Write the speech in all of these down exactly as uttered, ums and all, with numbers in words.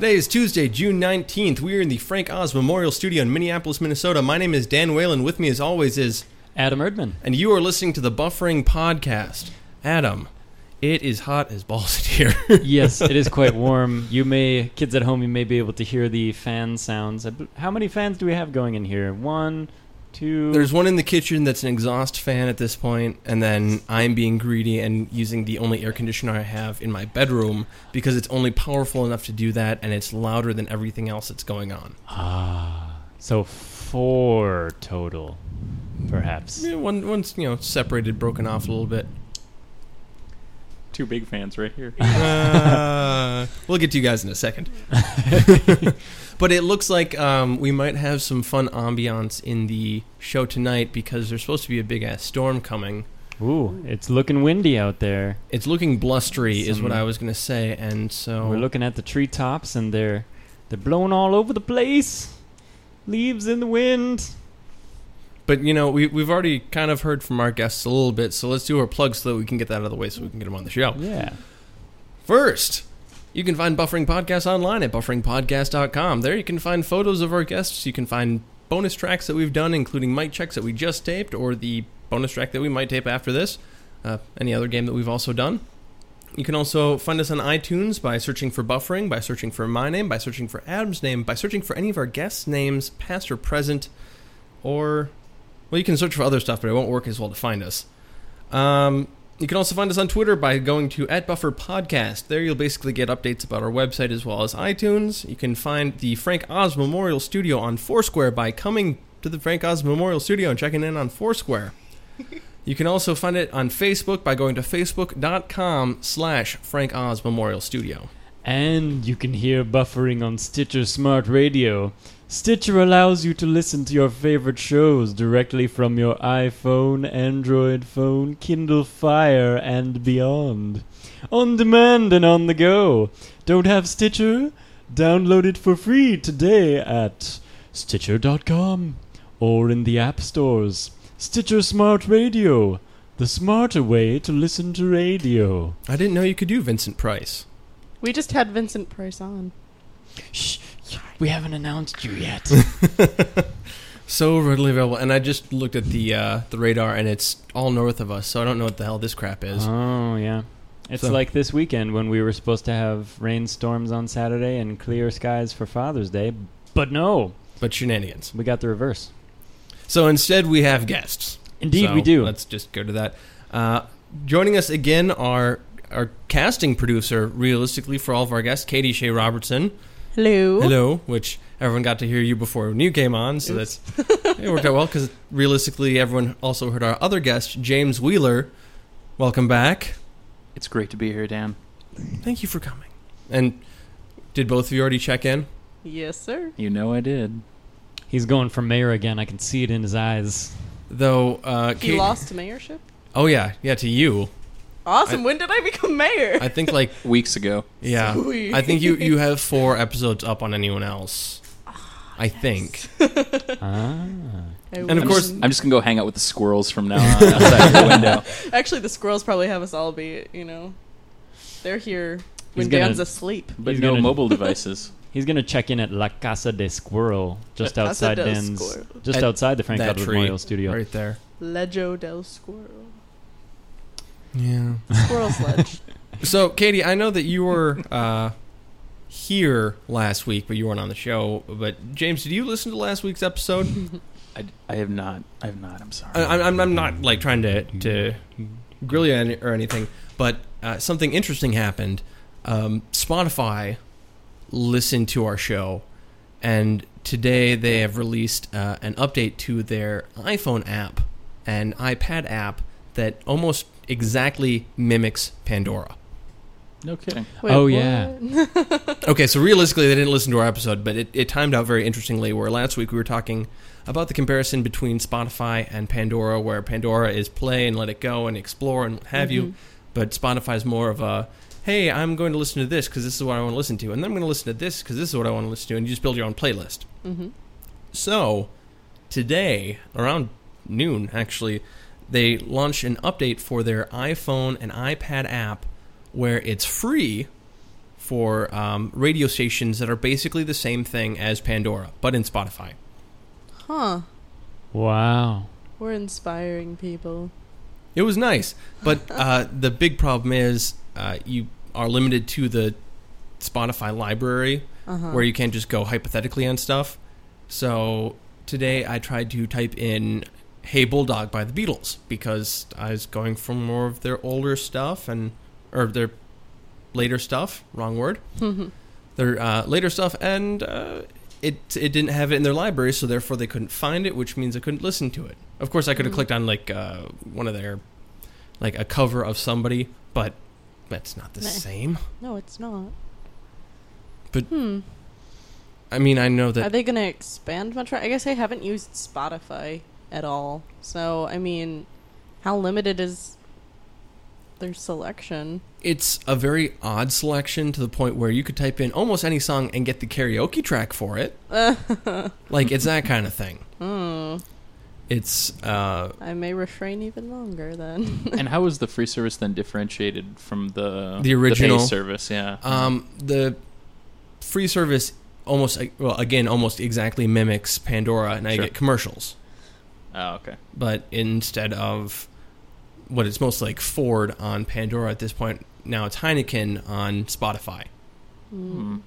Today is Tuesday, June nineteenth. We are in the Frank Oz Memorial Studio in Minneapolis, Minnesota. My name is Dan Whalen. With me, as always, is Adam Erdman. And you are listening to the Buffering Podcast. Adam, it is hot as balls in here. Yes, it is quite warm. You may, kids at home, you may be able to hear the fan sounds. How many fans do we have going in here? One, two... There's one in the kitchen that's an exhaust fan at this point, and then I'm being greedy and using the only air conditioner I have in my bedroom because it's only powerful enough to do that, and it's louder than everything else that's going on. Ah, so four total, perhaps. Yeah, one, one's, you know, separated, broken off a little bit. Two big fans right here. uh, we'll get to you guys in a second. But it looks like um, we might have some fun ambiance in the show tonight because there's supposed to be a big-ass storm coming. Ooh, it's looking windy out there. It's looking blustery Some, is what I was going to say, and so... We're looking at the treetops, and they're, they're blowing all over the place. Leaves in the wind. But, you know, we, we've already kind of heard from our guests a little bit, so let's do our plugs so that we can get that out of the way so we can get them on the show. Yeah. First, you can find Buffering Podcast online at buffering podcast dot com. There you can find photos of our guests. You can find bonus tracks that we've done, including mic checks that we just taped, or the bonus track that we might tape after this. Uh, any other game that we've also done. You can also find us on iTunes by searching for Buffering, by searching for my name, by searching for Adam's name, by searching for any of our guests' names, past or present, or... Well, you can search for other stuff, but it won't work as well to find us. Um, you can also find us on Twitter by going to at Buffer Podcast. There you'll basically get updates about our website as well as iTunes. You can find the Frank Oz Memorial Studio on Foursquare by coming to the Frank Oz Memorial Studio and checking in on Foursquare. You can also find it on Facebook by going to facebook.com slash Frank Oz Memorial Studio. And you can hear Buffering on Stitcher Smart Radio. Stitcher allows you to listen to your favorite shows directly from your iPhone, Android phone, Kindle Fire, and beyond. On demand and on the go. Don't have Stitcher? Download it for free today at stitcher dot com or in the app stores. Stitcher Smart Radio, the smarter way to listen to radio. I didn't know you could do Vincent Price. We just had Vincent Price on. Shh, we haven't announced you yet. So readily available, and I just looked at the uh, the radar, and it's all north of us, so I don't know what the hell this crap is. Oh, yeah. It's So- like this weekend when we were supposed to have rainstorms on Saturday and clear skies for Father's Day, but no, But shenanigans. we got the reverse. So instead, we have guests. Indeed, So we do. Let's just go to that. Uh, joining us again are our casting producer, realistically, for all of our guests, Katie Shea Robertson. Hello. Hello, which everyone got to hear you before you came on, so that's it worked out well, because realistically, everyone also heard our other guest, James Wheeler. Welcome back. It's great to be here, Dan. Thank you for coming. And did both of you already check in? Yes, sir. You know I did. He's going for mayor again. I can see it in his eyes. Though, uh... He Kate- lost to mayorship? Oh, yeah. Yeah, to you. Awesome. I- when did I become mayor? I think, like... Weeks ago. Yeah. Sweet. I think you, you have four episodes up on anyone else. I think. Ah. I And of wish. course- I'm just going to go hang out with the squirrels from now on outside the window. Actually, the squirrels probably have us all be, you know, they're here when He's gonna- Dan's asleep. But He's no gonna- mobile devices. He's going to check in at La Casa de Squirrel, just Casa outside del Dan's, Squirrel. just At outside the Frank that Oz tree Memorial Studio. right there. Leggio del Squirrel. Yeah. Squirrel sledge. So, Katie, I know that you were uh, here last week, but you weren't on the show. But, James, did you listen to last week's episode? I, I have not. I have not. I'm sorry. I, I'm, I'm not, like, trying to, to grill you any- or anything, but uh, something interesting happened. Um, Spotify listened to our show, and today they have released uh, an update to their iPhone app and iPad app that almost exactly mimics Pandora. No kidding. Wait, Oh, what? yeah. Okay, so realistically, they didn't listen to our episode, but it, it timed out very interestingly, where last week we were talking about the comparison between Spotify and Pandora, where Pandora is play and let it go and explore and what have you, Mhm. but Spotify is more of a, hey, I'm going to listen to this because this is what I want to listen to, and then I'm going to listen to this because this is what I want to listen to, and you just build your own playlist. Mm-hmm. So, today, around noon, actually, they launched an update for their iPhone and iPad app where it's free for um, radio stations that are basically the same thing as Pandora, but in Spotify. Huh. Wow. We're inspiring people. It was nice, but uh, the big problem is uh, you are limited to the Spotify library, Uh-huh. where you can't just go hypothetically on stuff. So today I tried to type in Hey Bulldog by the Beatles because I was going for more of their older stuff and or their later stuff, wrong word. Their uh, later stuff, and uh, it it didn't have it in their library, so therefore they couldn't find it, which means I couldn't listen to it. Of course, I could have Mm. clicked on like uh, one of their like a cover of somebody, but that's not the Meh. same. No, it's not. But Hmm. I mean, I know Are that they going to expand much? I guess I haven't used Spotify at all. So, I mean, how limited is their selection? it's a very odd selection to the point where you could type in almost any song and get the karaoke track for it. Like, it's that kind of thing. Hmm. It's, uh, I may refrain even longer then. And how is the free service then differentiated from the The original- pay service? Yeah. um, the free service almost, well, again, almost exactly mimics Pandora, and I Sure. get commercials. Oh, okay. But instead of what it's most like Ford on Pandora at this point, now it's Heineken on Spotify. Hmm.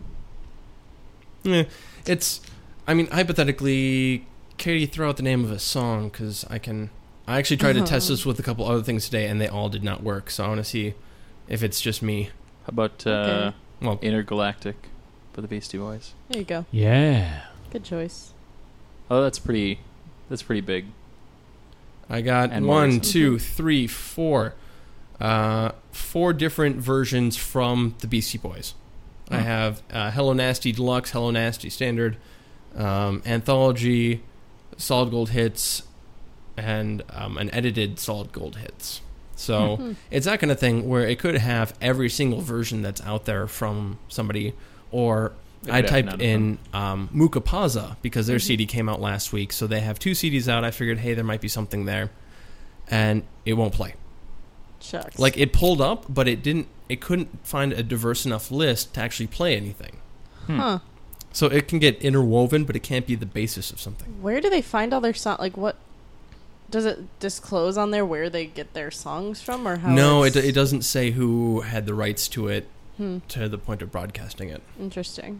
Yeah, it's, I mean, hypothetically, Katie, throw out the name of a song, because I can, I actually tried to test this with a couple other things today, and they all did not work, so I want to see if it's just me. How about uh, Okay. Well, Intergalactic for the Beastie Boys? There you go. Yeah. Good choice. Oh, that's pretty. That's pretty big. I got And more one, recent. two, three, four, uh, four different versions from the Beastie Boys. I Hmm. have uh, Hello Nasty Deluxe, Hello Nasty Standard, um, Anthology, Solid Gold Hits, and um, an edited Solid Gold Hits. So Hmm. it's that kind of thing where it could have every single version that's out there from somebody, or It I could have typed none of in um, Mukapaza because their Mhm. C D came out last week, so they have two C Ds out. I figured, hey, there might be something there, and it won't play. Shucks. Like, it pulled up, but it didn't. It couldn't find a diverse enough list to actually play anything. Hmm. Huh. So it can get interwoven, but it can't be the basis of something. Where do they find all their songs? Like, what? Does it disclose on there where they get their songs from, or how? No, it it's- it doesn't say who had the rights to it Hmm. to the point of broadcasting it. Interesting.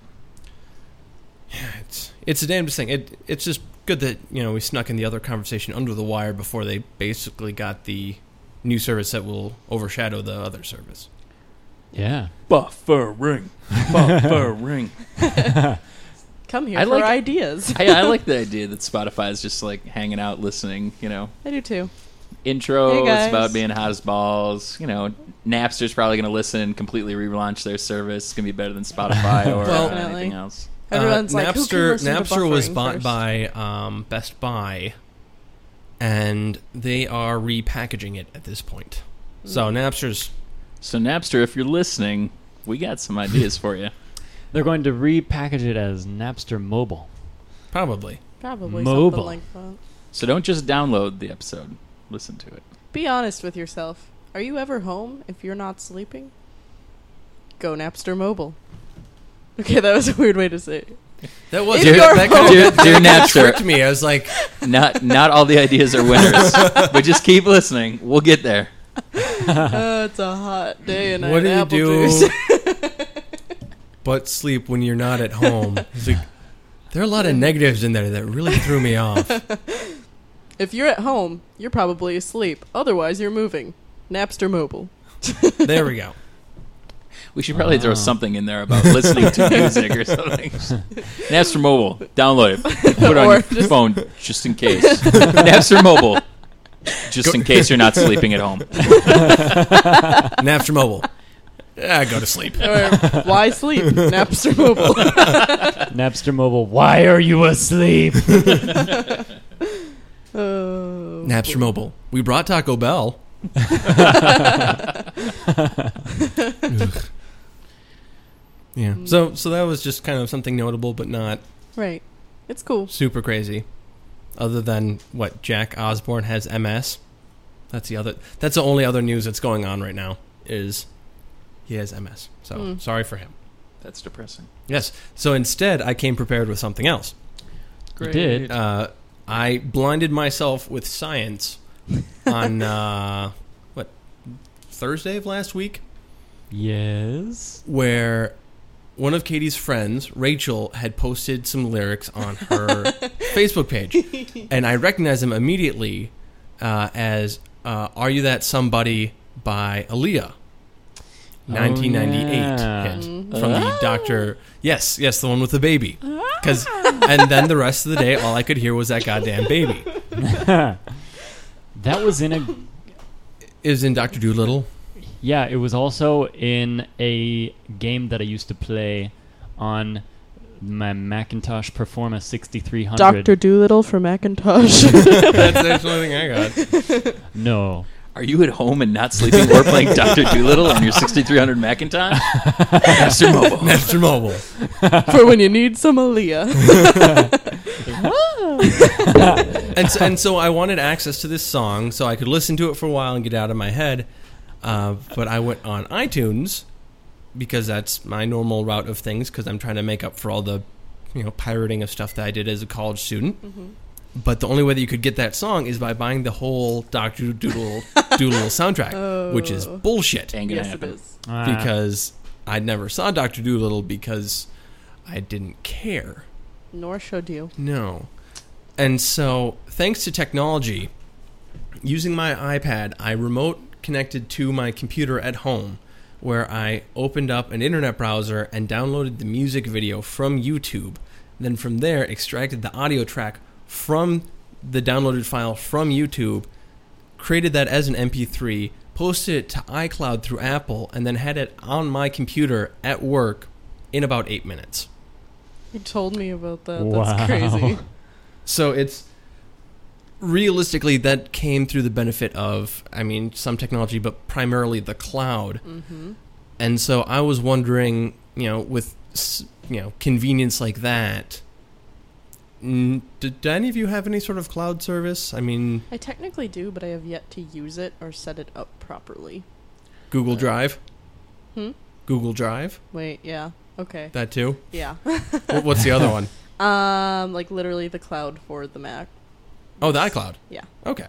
It's it's a damnedest thing. It it's just good that, you know, we snuck in the other conversation under the wire before they basically got the new service that will overshadow the other service. Yeah. Buffering. Buffering. Come here I for like- ideas. I, I like the idea that Spotify is just like hanging out, listening. You know, I do too. intro. Hey, It's guys. about being hot as balls. You know, Napster's probably going to listen and completely relaunch their service. It's going to be better than Spotify or Well- uh, Definitely. anything else. Everyone's Uh, like, who can Napster. listen to Napster was buffering bought first? by um, Best Buy, and they are repackaging it at this point. So Mm. Napster's So Napster, if you're listening, we got some ideas for you. They're going to repackage it as Napster Mobile. probably. Probably Mobile. something like that. So don't just download the episode. Listen to it. Be honest with yourself. Are you ever home if you're not sleeping? Go Napster Mobile. Okay, that was a weird way to say it. That was If you're that kind Dear, of dear Napster, tricked me. I was like, not not all the ideas are winners, but just keep listening. We'll get there. Oh, it's a hot day and I what do had you apple do juice. but sleep when you're not at home? It's like, there are a lot of negatives in there that really threw me off. If you're at home, you're probably asleep. Otherwise, you're moving. Napster Mobile. There we go. We should probably throw Wow. something in there about listening to music or something. Napster Mobile, download it. Put it on Or your just- phone just in case. Napster Mobile, just in case you're not sleeping at home. Napster Mobile. Yeah, go to sleep. Or why sleep? Napster Mobile. Napster Mobile. Why are you asleep? Oh, Napster Mobile. We brought Taco Bell. Ugh. Yeah. So so that was just kind of something notable, but not right. It's cool. super crazy. Other than what, Jack Osborne has M S. That's the other. That's the only other news that's going on right now. Is he has M S. So Mm. sorry for him. That's depressing. Yes. So instead, I came prepared with something else. You did. Uh, I blinded myself with science on, uh, what, Thursday of last week? Yes. Where one of Katie's friends, Rachel, had posted some lyrics on her Facebook page. And I recognized them immediately uh, as uh, Are You That Somebody by Aaliyah. nineteen ninety-eight yeah. hit from the Doctor. Yes, yes, the one with the baby. 'Cause, and then the rest of the day, all I could hear was that goddamn baby. That was in a... It was in Doctor Dolittle. Yeah, it was also in a game that I used to play on my Macintosh Performa sixty-three hundred. Doctor Doolittle for Macintosh. That's the only thing I got. No. Are you at home and not sleeping or playing Doctor Dolittle on your sixty-three hundred Macintosh? Master Mobile. Master Mobile. For when you need some Aaliyah. and, so, and so I wanted access to this song so I could listen to it for a while and get it out of my head. Uh, but I went on iTunes because that's my normal route of things because I'm trying to make up for all the, you know, pirating of stuff that I did as a college student. Mm-hmm. But the only way that you could get that song is by buying the whole Doctor Doodle Doodle soundtrack, Oh. which is bullshit. Ain't gonna Yes, it happen. is. Ah. Because I never saw Doctor Doolittle because I didn't care. Nor should you. No. And so, thanks to technology, using my iPad, I remote connected to my computer at home, where I opened up an internet browser and downloaded the music video from YouTube. Then from there, extracted the audio track from the downloaded file from YouTube, created that as an M P three, posted it to iCloud through Apple, and then had it on my computer at work in about eight minutes. You told me about that. Wow. That's crazy. So it's realistically that came through the benefit of, I mean, some technology, but primarily the cloud. Mm-hmm. And so I was wondering, you know, with s- you know convenience like that, mm, did, do any of you have any sort of cloud service? I mean, I technically do, but I have yet to use it or set it up properly. Google Drive, Hmm? Google Drive, Wait, yeah. Okay. that too. Yeah. What- What's the other one? Um, like literally the cloud for the Mac. Oh, the iCloud. Yeah. Okay.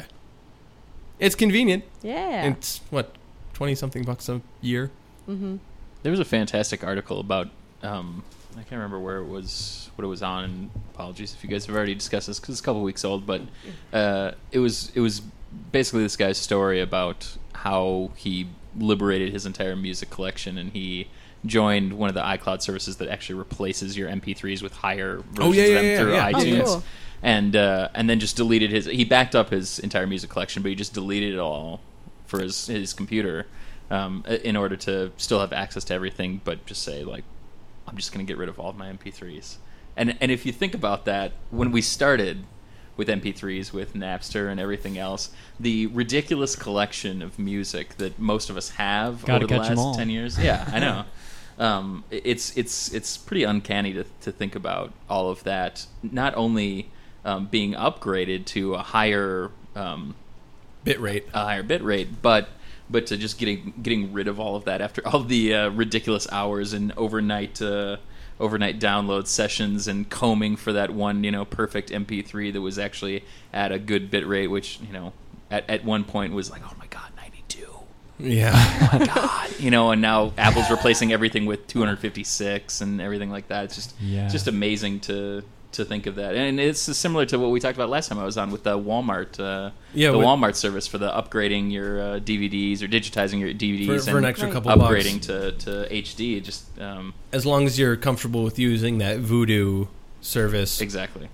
It's convenient. Yeah. It's what, twenty something bucks a year. Mm-hmm. There was a fantastic article about, um, I can't remember where it was, what it was on. And apologies if you guys have already discussed this because it's a couple weeks old. But uh, it was it was basically this guy's story about how he liberated his entire music collection and he joined one of the iCloud services that actually replaces your M P threes with higher versions Oh, yeah, of yeah, them yeah, through yeah. iTunes. Oh, cool. And uh, and then just deleted his. He backed up his entire music collection, but he just deleted it all for his his computer, um, in order to still have access to everything. But just say like, I'm just going to get rid of all of my M P threes. And and if you think about that, when we started with M P threes, with Napster and everything else, the ridiculous collection of music that most of us have Gotta over the catch 'em all. last ten years. Yeah, I know. Um, it's it's it's pretty uncanny to to think about all of that. Not only um, being upgraded to a higher um, Bit rate. a higher bit rate, but but to just getting getting rid of all of that after all the uh, ridiculous hours and overnight uh, overnight download sessions and combing for that one you know perfect M P three that was actually at a good bit rate, which you know at at one point was like, oh my god, ninety-two. Yeah. Oh my god, you know, and now Apple's replacing everything with two fifty-six and everything like that. It's just Yeah. it's just amazing to to think of that, and it's similar to what we talked about last time I was on with the Walmart, uh, Yeah, the with- Walmart service for the upgrading your uh, D V Ds or digitizing your D V Ds For, for an and extra Right. couple upgrading bucks. to, to H D. Just um, As long as you're comfortable with using that Voodoo service. exactly.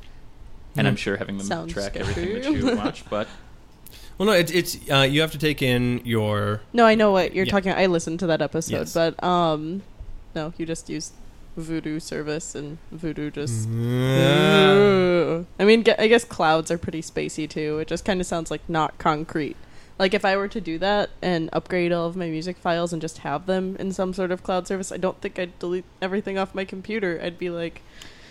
And Hmm. I'm sure having them Sounds track sketchy. everything that you watch, but Well, no, it's it's uh, you have to take in your. No, I know what you're Yeah. talking. I listened to that episode, Yes. but um, no, you just used Voodoo service, and Voodoo just. Uh, I mean, ge- I guess clouds are pretty spacey too. It just kind of sounds like not concrete. Like if I were to do that and upgrade all of my music files and just have them in some sort of cloud service, I don't think I'd delete everything off my computer. I'd be like,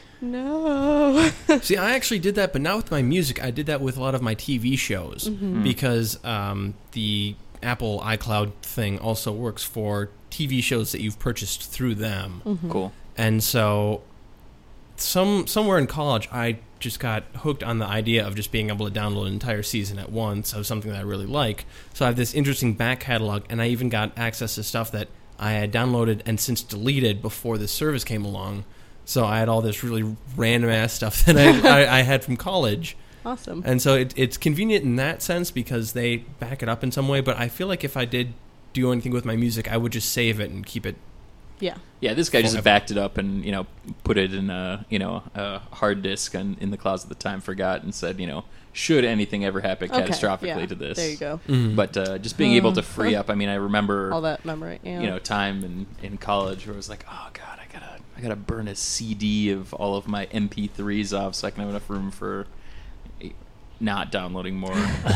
no. See, I actually did that, but not with my music. I did that with a lot of my T V shows Mhm. because um, the Apple iCloud thing also works for T V shows that you've purchased through them. Mhm. Cool. And so some somewhere in college, I just got hooked on the idea of just being able to download an entire season at once of something that I really like. So I have this interesting back catalog, and I even got access to stuff that I had downloaded and since deleted before this service came along. So I had all this really random-ass stuff that I, I, I had from college. Awesome. And so it, it's convenient in that sense because they back it up in some way, but I feel like if I did do anything with my music, I would just save it and keep it. Yeah. Yeah, this guy just Forever. backed it up and, you know, put it in a, you know, a hard disk and in the closet at the time, forgot, and said, you know, should anything ever happen Okay, catastrophically yeah. to this. There you go. Mhm. But uh, just being able to Mm. free up, I mean, I remember, All that memory. Yeah. you know, time in, in college where it was like, oh, God, I gotta, I gotta burn a C D of all of my M P threes off so I can have enough room for not downloading more,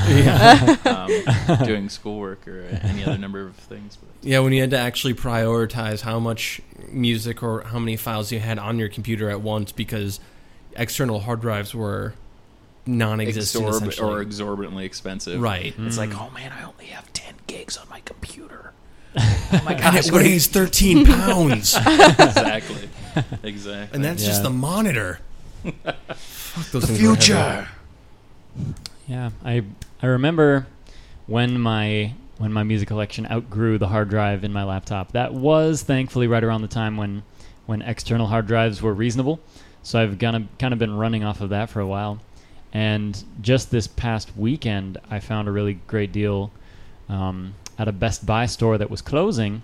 um, doing schoolwork or any other number of things. But Yeah, when you had to actually prioritize how much music or how many files you had on your computer at once because external hard drives were non-existent, Exorb- essentially. or exorbitantly expensive. Right. It's Mm. like, oh man, I only have ten gigs on my computer. Oh my And gosh, it what do you- weighs thirteen pounds. exactly, exactly. And that's Yeah. just the monitor. Fuck those things were heavy. Yeah, I I remember when my when my music collection outgrew the hard drive in my laptop. That was thankfully right around the time when when external hard drives were reasonable. So I've kind of kind of been running off of that for a while. And just this past weekend, I found a really great deal um, at a Best Buy store that was closing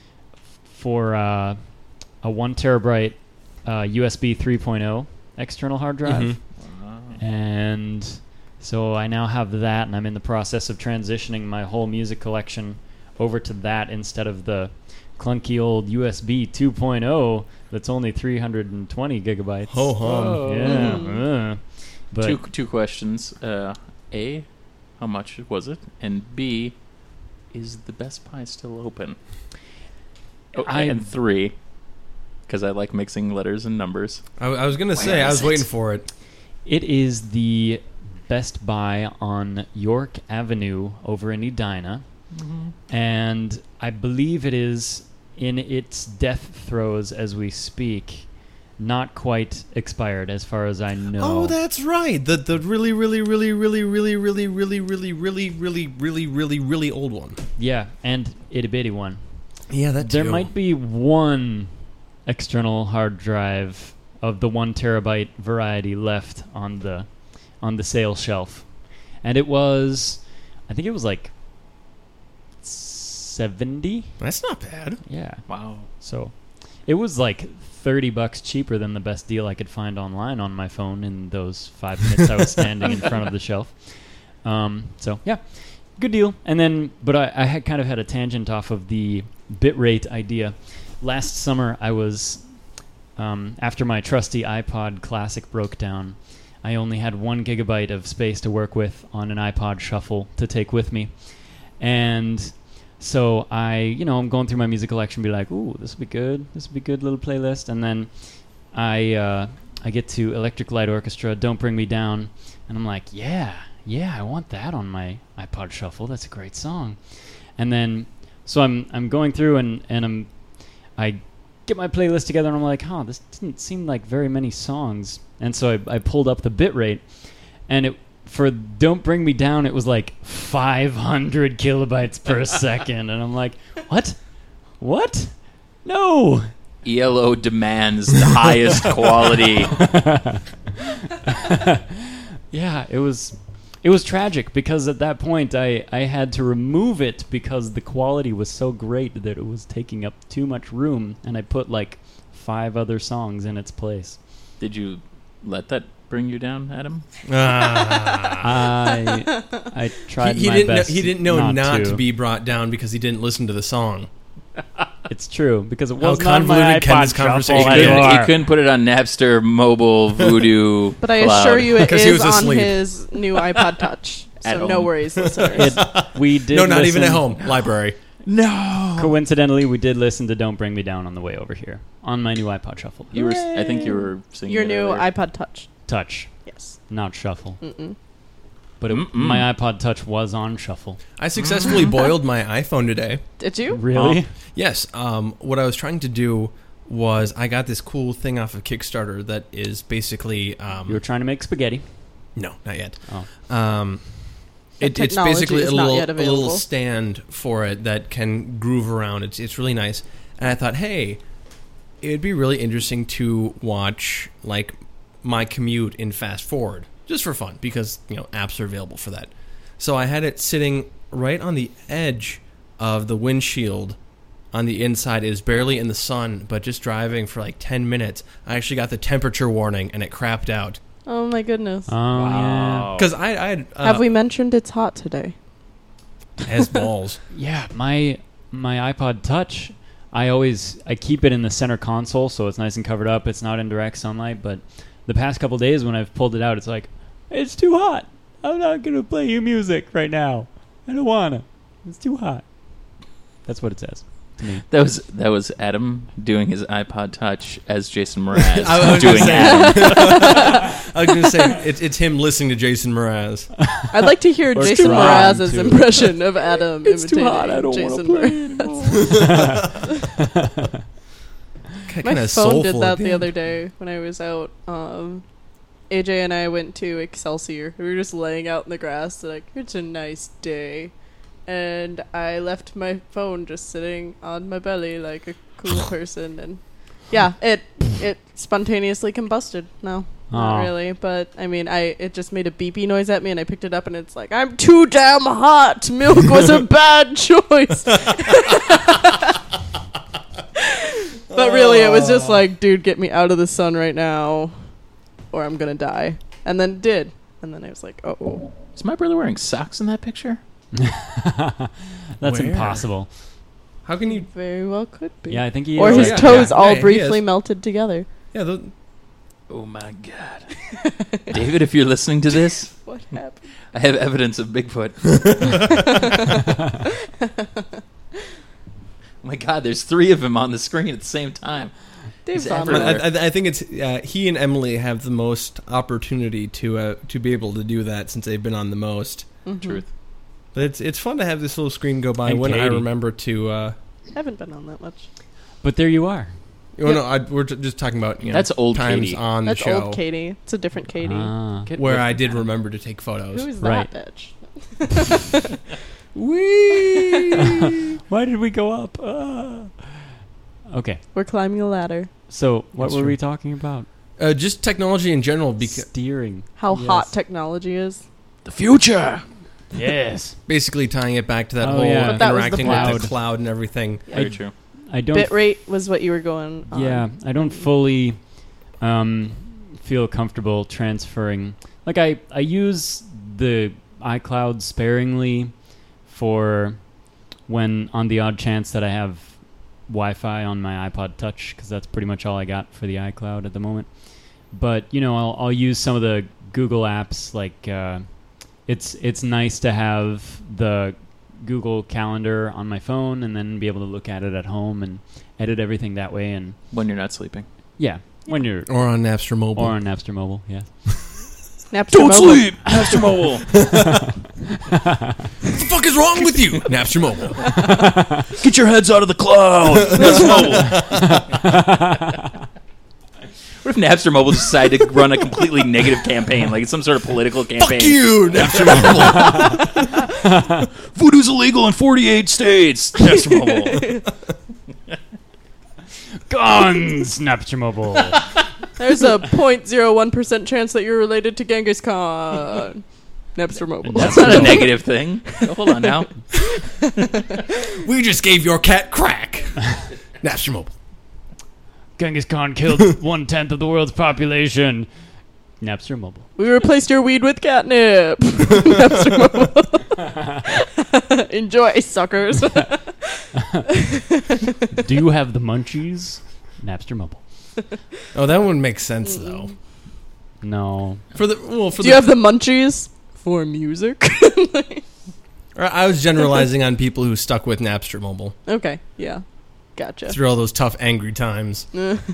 for uh, a one terabyte uh, U S B three point oh external hard drive. Mhm. Wow. And so I now have that, and I'm in the process of transitioning my whole music collection over to that instead of the clunky old U S B two point oh that's only three hundred twenty gigabytes. Ho hum. Oh. Yeah. Mm. uh, but two two questions. Uh, A, how much was it? And B, is the Best Buy still open? Oh, I- and three, because I like mixing letters and numbers. I, I was going to Where say, I is was it? waiting for it. it is the Best Buy on York Avenue over in Edina. And I believe it is in its death throes as we speak. Not quite expired as far as I know. Oh, that's right. The the really, really, really, really, really, really, really, really, really, really, really, really, really old one. Yeah, and itty bitty one. Yeah, that There might be one external hard drive of the one terabyte variety left on the on the sale shelf, and it was, I think it was like seventy. That's not bad. Yeah, Wow. so it was like thirty bucks cheaper than the best deal I could find online on my phone in those five minutes I was standing in front of the shelf. Um, so yeah, good deal. And then, but I, I had kind of had a tangent off of the bitrate idea. Last summer, I was um, after my trusty iPod Classic broke down. I only had one gigabyte of space to work with on an iPod Shuffle to take with me, and so I, you know, I'm going through my music collection, be like, ooh, this would be good. This would be a good little playlist. And then I uh, I get to Electric Light Orchestra, Don't Bring Me Down, and I'm like, yeah, yeah, I want that on my iPod Shuffle. That's a great song. And then, so I'm I'm going through and, and I'm I get my playlist together, and I'm like, huh, this didn't seem like very many songs. And so I, I pulled up the bitrate, and it for Don't Bring Me Down, it was like five hundred kilobytes per second. And I'm like, what? What? No! E L O demands the highest quality. Yeah, it was it was tragic because at that point I, I had to remove it because the quality was so great that it was taking up too much room, and I put like five other songs in its place. Did you let that bring you down, Adam? Ah. I I tried he, he my didn't know, best he didn't know not, not, to. be brought down because he didn't listen to the song. It's true because it How wasn't on my convoluted can iPod this Shuffle conversation He be? couldn't, anymore. he couldn't put it on Napster, mobile, Voodoo. But I Cloud. assure you, it 'Cause he is was on asleep. his new iPod Touch. At So no home. worries, listeners. It, we did No, not even listen- at home. Library. No. Coincidentally, we did listen to "Don't Bring Me Down" on the way over here on my new iPod Shuffle. You were. I think you were singing Your it new earlier. iPod Touch. Touch, Yes. not Shuffle. Mm-mm. but it, Mm-mm. my iPod Touch was on shuffle. I successfully boiled my iPhone today. Did you? Really? Yes. Um, what I was trying to do was I got this cool thing off of Kickstarter that is basically um, You were trying to make spaghetti. no, not yet. Oh. Um, That it, it's technology basically a is not little yet a little available. stand for it that can groove around. It's it's really nice. And I thought, hey, it would be really interesting to watch like my commute in fast forward just for fun because you know apps are available for that. So I had it sitting right on the edge of the windshield. On the inside, it is barely in the sun, but just driving for like ten minutes, I actually got the temperature warning and it crapped out. Oh my goodness. Oh, yeah. Because I, I had, uh, Have we mentioned it's hot today? has balls. Yeah, my my iPod Touch, I always I keep it in the center console so it's nice and covered up. It's not in direct sunlight, but the past couple days when I've pulled it out, it's like, it's too hot. I'm not going to play you music right now. I don't want to. It's too hot. That's what it says to me. That was that was Adam doing his iPod Touch as Jason Mraz I was doing gonna say- Adam. I was going to say, it's, it's him listening to Jason Mraz. I'd like to hear Or Jason trying Mraz's to. impression of Adam It's too imitating hot. I don't want Jason to play Mraz. anymore. Kind My of phone soulful. did at that the the end. other day when I was out. Um, A J and I went to Excelsior. We were just laying out in the grass, like, it's a nice day. And I left my phone just sitting on my belly like a cool person. And yeah, it it spontaneously combusted. No, not Aw. really. But, I mean, I it just made a beepy noise at me, and I picked it up, and it's like, I'm too damn hot! Milk was a bad choice! But really, it was just like, dude, get me out of the sun right now, or I'm gonna die. And then it did. And then I was like, oh. Is my brother wearing socks in that picture? That's Where? impossible. How can you... Very well could be. Yeah, I think he Or is. his yeah, toes yeah. all Yeah, he briefly is. melted together. Yeah, the, Oh my god. David, if you're listening to this, What happened? I have evidence of Bigfoot. Oh my god, there's three of them on the screen at the same time. Dave He's Bonner. everywhere. I, I, I think it's uh, he and Emily have the most opportunity to uh, to be able to do that since they've been on the most. Mhm. Truth. But it's it's fun to have this little screen go by And when I Katie. remember to. Uh, Haven't been on that much. But there you are. oh, no, I, we're t- just talking about you know, That's old times Katie. on That's the show old Katie. It's a different Katie. Ah. Get where with I it, did Adam. remember to take photos. Who is Right. that bitch? Wee! Why did we go up? Ah. Okay, We're climbing a ladder. so what That's were true. we talking about? uh, just technology in general, because Steering. How Yes. hot technology is. The future. Yes. basically tying it back to that Oh, whole yeah. But that was the interacting with cloud. the cloud and everything. Very I- true. I don't. Bit rate was what you were going on. Yeah, I don't fully um, feel comfortable transferring. Like I, I use the iCloud sparingly for when on the odd chance that I have Wi-Fi on my iPod Touch, because that's pretty much all I got for the iCloud at the moment. But you know, I'll I'll use some of the Google apps. Like uh, it's it's nice to have the Google Calendar on my phone and then be able to look at it at home and edit everything that way. And When you're not sleeping. yeah, when you're Or on Napster Mobile. or on Napster Mobile, yeah. Napster Mobile. Napster Mobile. What the fuck is wrong with you? Napster Mobile. Get your heads out of the cloud. Napster Mobile. What if Napster Mobile decided to run a completely negative campaign, like it's some sort of political campaign? Fuck you, Napster Mobile. Voodoo's illegal in forty-eight states. Napster Mobile. Guns, Napster Mobile. There's a zero point zero one percent chance that you're related to Genghis Khan. Napster Mobile. That's not a negative thing. Oh, hold on now. We just gave your cat crack. Napster Mobile. Genghis Khan killed one tenth of the world's population. Napster Mobile. We replaced your weed with catnip. Napster Mobile. Enjoy, suckers. Do you have the munchies? Napster Mobile. Oh, that one makes sense though. No. For the well, for Do the you have the munchies for music? I was generalizing on people who stuck with Napster Mobile Okay, yeah. Gotcha. through all those tough, angry times.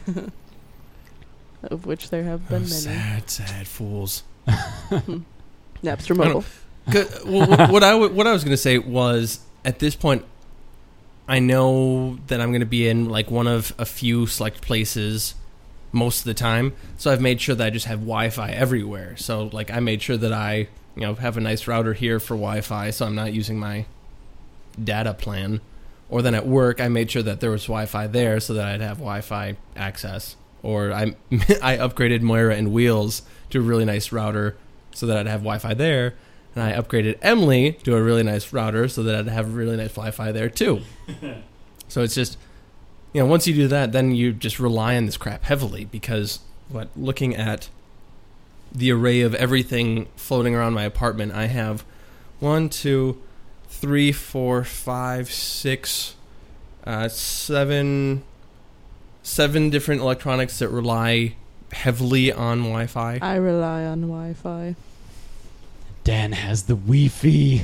Of which there have been Oh, many. sad, sad fools. Napster I don't- Mobile. Good- well, what, what I w- what I was going to say was, at this point, I know that I'm going to be in like one of a few select places most of the time, so I've made sure that I just have Wi-Fi everywhere. So like I made sure that I you know have a nice router here for Wi-Fi, so I'm not using my data plan. Or then at work, I made sure that there was Wi-Fi there, so that I'd have Wi-Fi access. Or I I upgraded Moira and Wheels to a really nice router, so that I'd have Wi-Fi there. And I upgraded Emily to a really nice router so that I'd have really nice Wi-Fi there too. So it's just, you know, once you do that, then you just rely on this crap heavily because, what, looking at the array of everything floating around my apartment, I have one, two, three, four, five, six, uh, seven, seven different electronics that rely heavily on Wi-Fi. I rely on Wi-Fi. Dan has the Wi-Fi.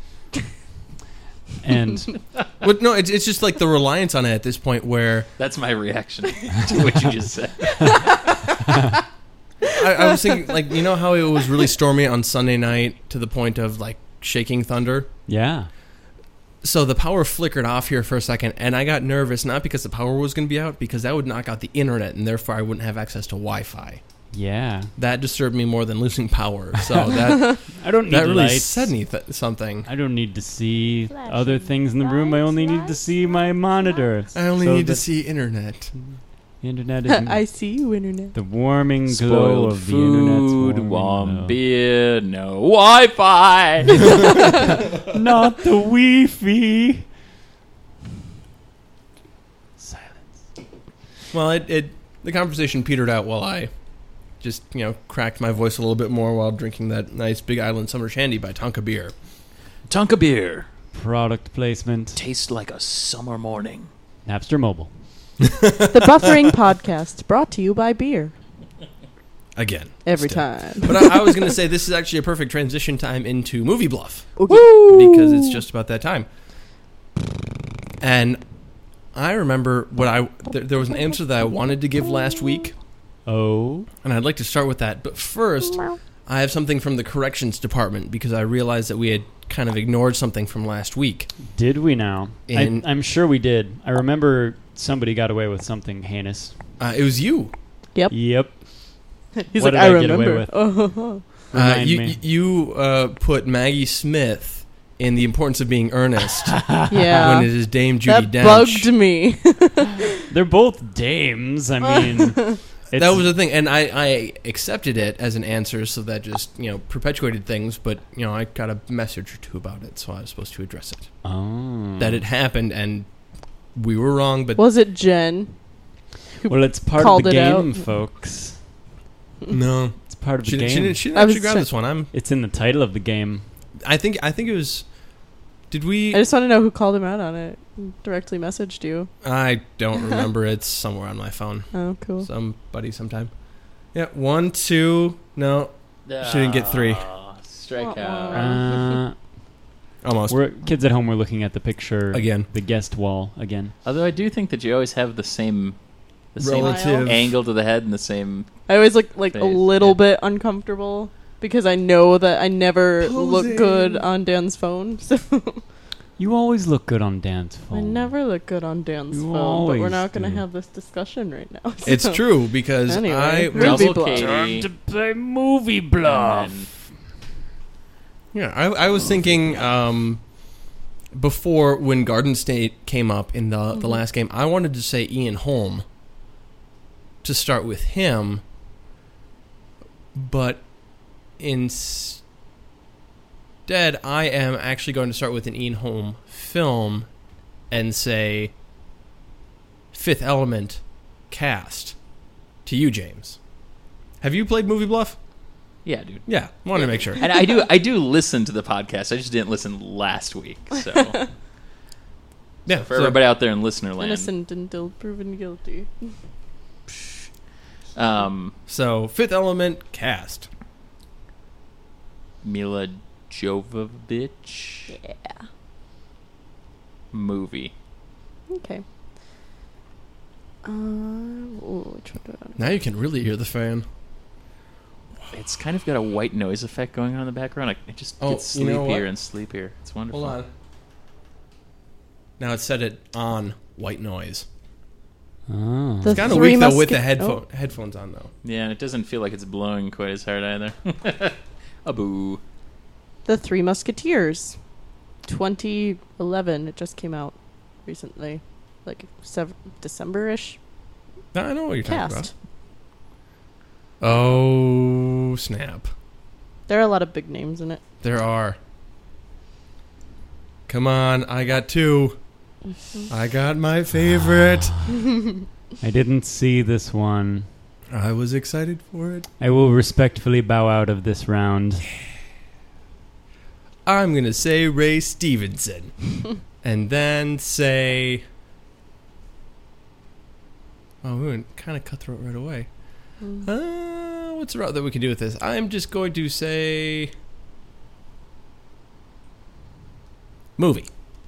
And But no, it's it's just like the reliance on it at this point where That's my reaction to what you just said. I, I was thinking, like, you know how it was really stormy on Sunday night to the point of like shaking thunder? yeah, So the power flickered off here for a second, and I got nervous, not because the power was going to be out, because that would knock out the internet, and therefore I wouldn't have access to Wi-Fi. yeah. That disturbed me more than losing power. So that I don't need that really lights. said me th- something. I don't need to see Flashing other things in the room. I only need to lights, see my lights, monitor. I only So need to that see internet. the internet is I see you, internet. the warming glow Spoiled of the internet's food, warming warm glow. beer, no Wi-Fi. Not the Wi-Fi. Silence. Well, it, it the conversation petered out while I just, you know, cracked my voice a little bit more while drinking that nice Big Island Summer Shandy by Tonka Beer. Tonka beer Product placement. tastes like a summer morning. Napster Mobile. The Buffering Podcast, brought to you by beer. Again. Every Still. time. But I, I was going to say this is actually a perfect transition time into Movie Bluff. Woo! Because it's just about that time. And I remember what I there, there was an answer that I wanted to give last week, Oh. and I'd like to start with that. But first, I have something from the corrections department because I realized that we had kind of ignored something from last week. Did we now? In- I, I'm sure we did. I remember somebody got away with something heinous. Uh, it was you. Yep. Yep. He's What like, did I I get away remember. with? Oh, Uh, Remind you me. you uh, put Maggie Smith in The Importance of Being Earnest yeah. when it is Dame Judi That Dench. bugged me. They're both dames. I mean, it's, That was the thing, and I, I accepted it as an answer, so that just, you know, perpetuated things, but, you know, I got a message or two about it, so I was supposed to address it. oh. That it happened, and we were wrong, but Was it Jen? Well, it's part called of the it game, out. folks. no. It's part of the She, game. didn't- she didn't, she didn't I was actually grab try- this one. I'm, It's in the title of the game. I think I think it was, did we, I just want to know who called him out on it. Directly messaged you. I don't remember, it's somewhere on my phone. Oh, cool. Somebody sometime. Yeah, one, two, no, She didn't get three. Ah, Strikeout. Uh, almost. we're kids at home. We're looking at the picture Again. the guest wall again. Although I do think that you always have the same, the same Relative. angle to the head and the same. I always look like a Face, little yeah. bit uncomfortable because I know that I never look Posing. good on Dan's phone. So You always look good on Dan's phone. I never look good on Dan's You phone. But always we're not going to do. have this discussion right now. It's so- true, because Anyway. I... Movie Double bluff. Katie. play movie and bluff. Yeah, I, I was thinking um, before when Garden State came up in the, the Mhm. last game, I wanted to say Ian Holm to start with him, but instead I am actually going to start with an Ian Holm film and say Fifth Element cast to you, James. Have you played Movie Bluff? Yeah, dude. Yeah, wanted to make sure. And I do, I do listen to the podcast. I just didn't listen last week. So Yeah, for so- everybody out there in listener land, Innocent until proven guilty. um, So, Fifth Element cast. Mila Jovovich Yeah. movie. Okay. Uh, ooh, which one do I want? Now you can really hear the fan. it's kind of got a white noise effect going on in the background. Like, it just Oh, gets you know sleepier what? and sleepier. It's wonderful. Hold on. Now it's set it on white noise. Oh. The It's kind of Three weak though with the Musket- headphone oh. headphones on though. Yeah, and it doesn't feel like it's blowing quite as hard either. A boo. The Three Musketeers, twenty eleven. It just came out recently, like sev- December-ish. No, I know what you're talking Cast. about. Oh snap! There are a lot of big names in it. There are. Come on, I got two. I got my favorite. I didn't see this one. I was excited for it. I will respectfully bow out of this round. I'm gonna say Ray Stevenson, and then say. Oh, we went kind of cutthroat right away. Mm. Uh, what's the route that we can do with this? I'm just going to say movie.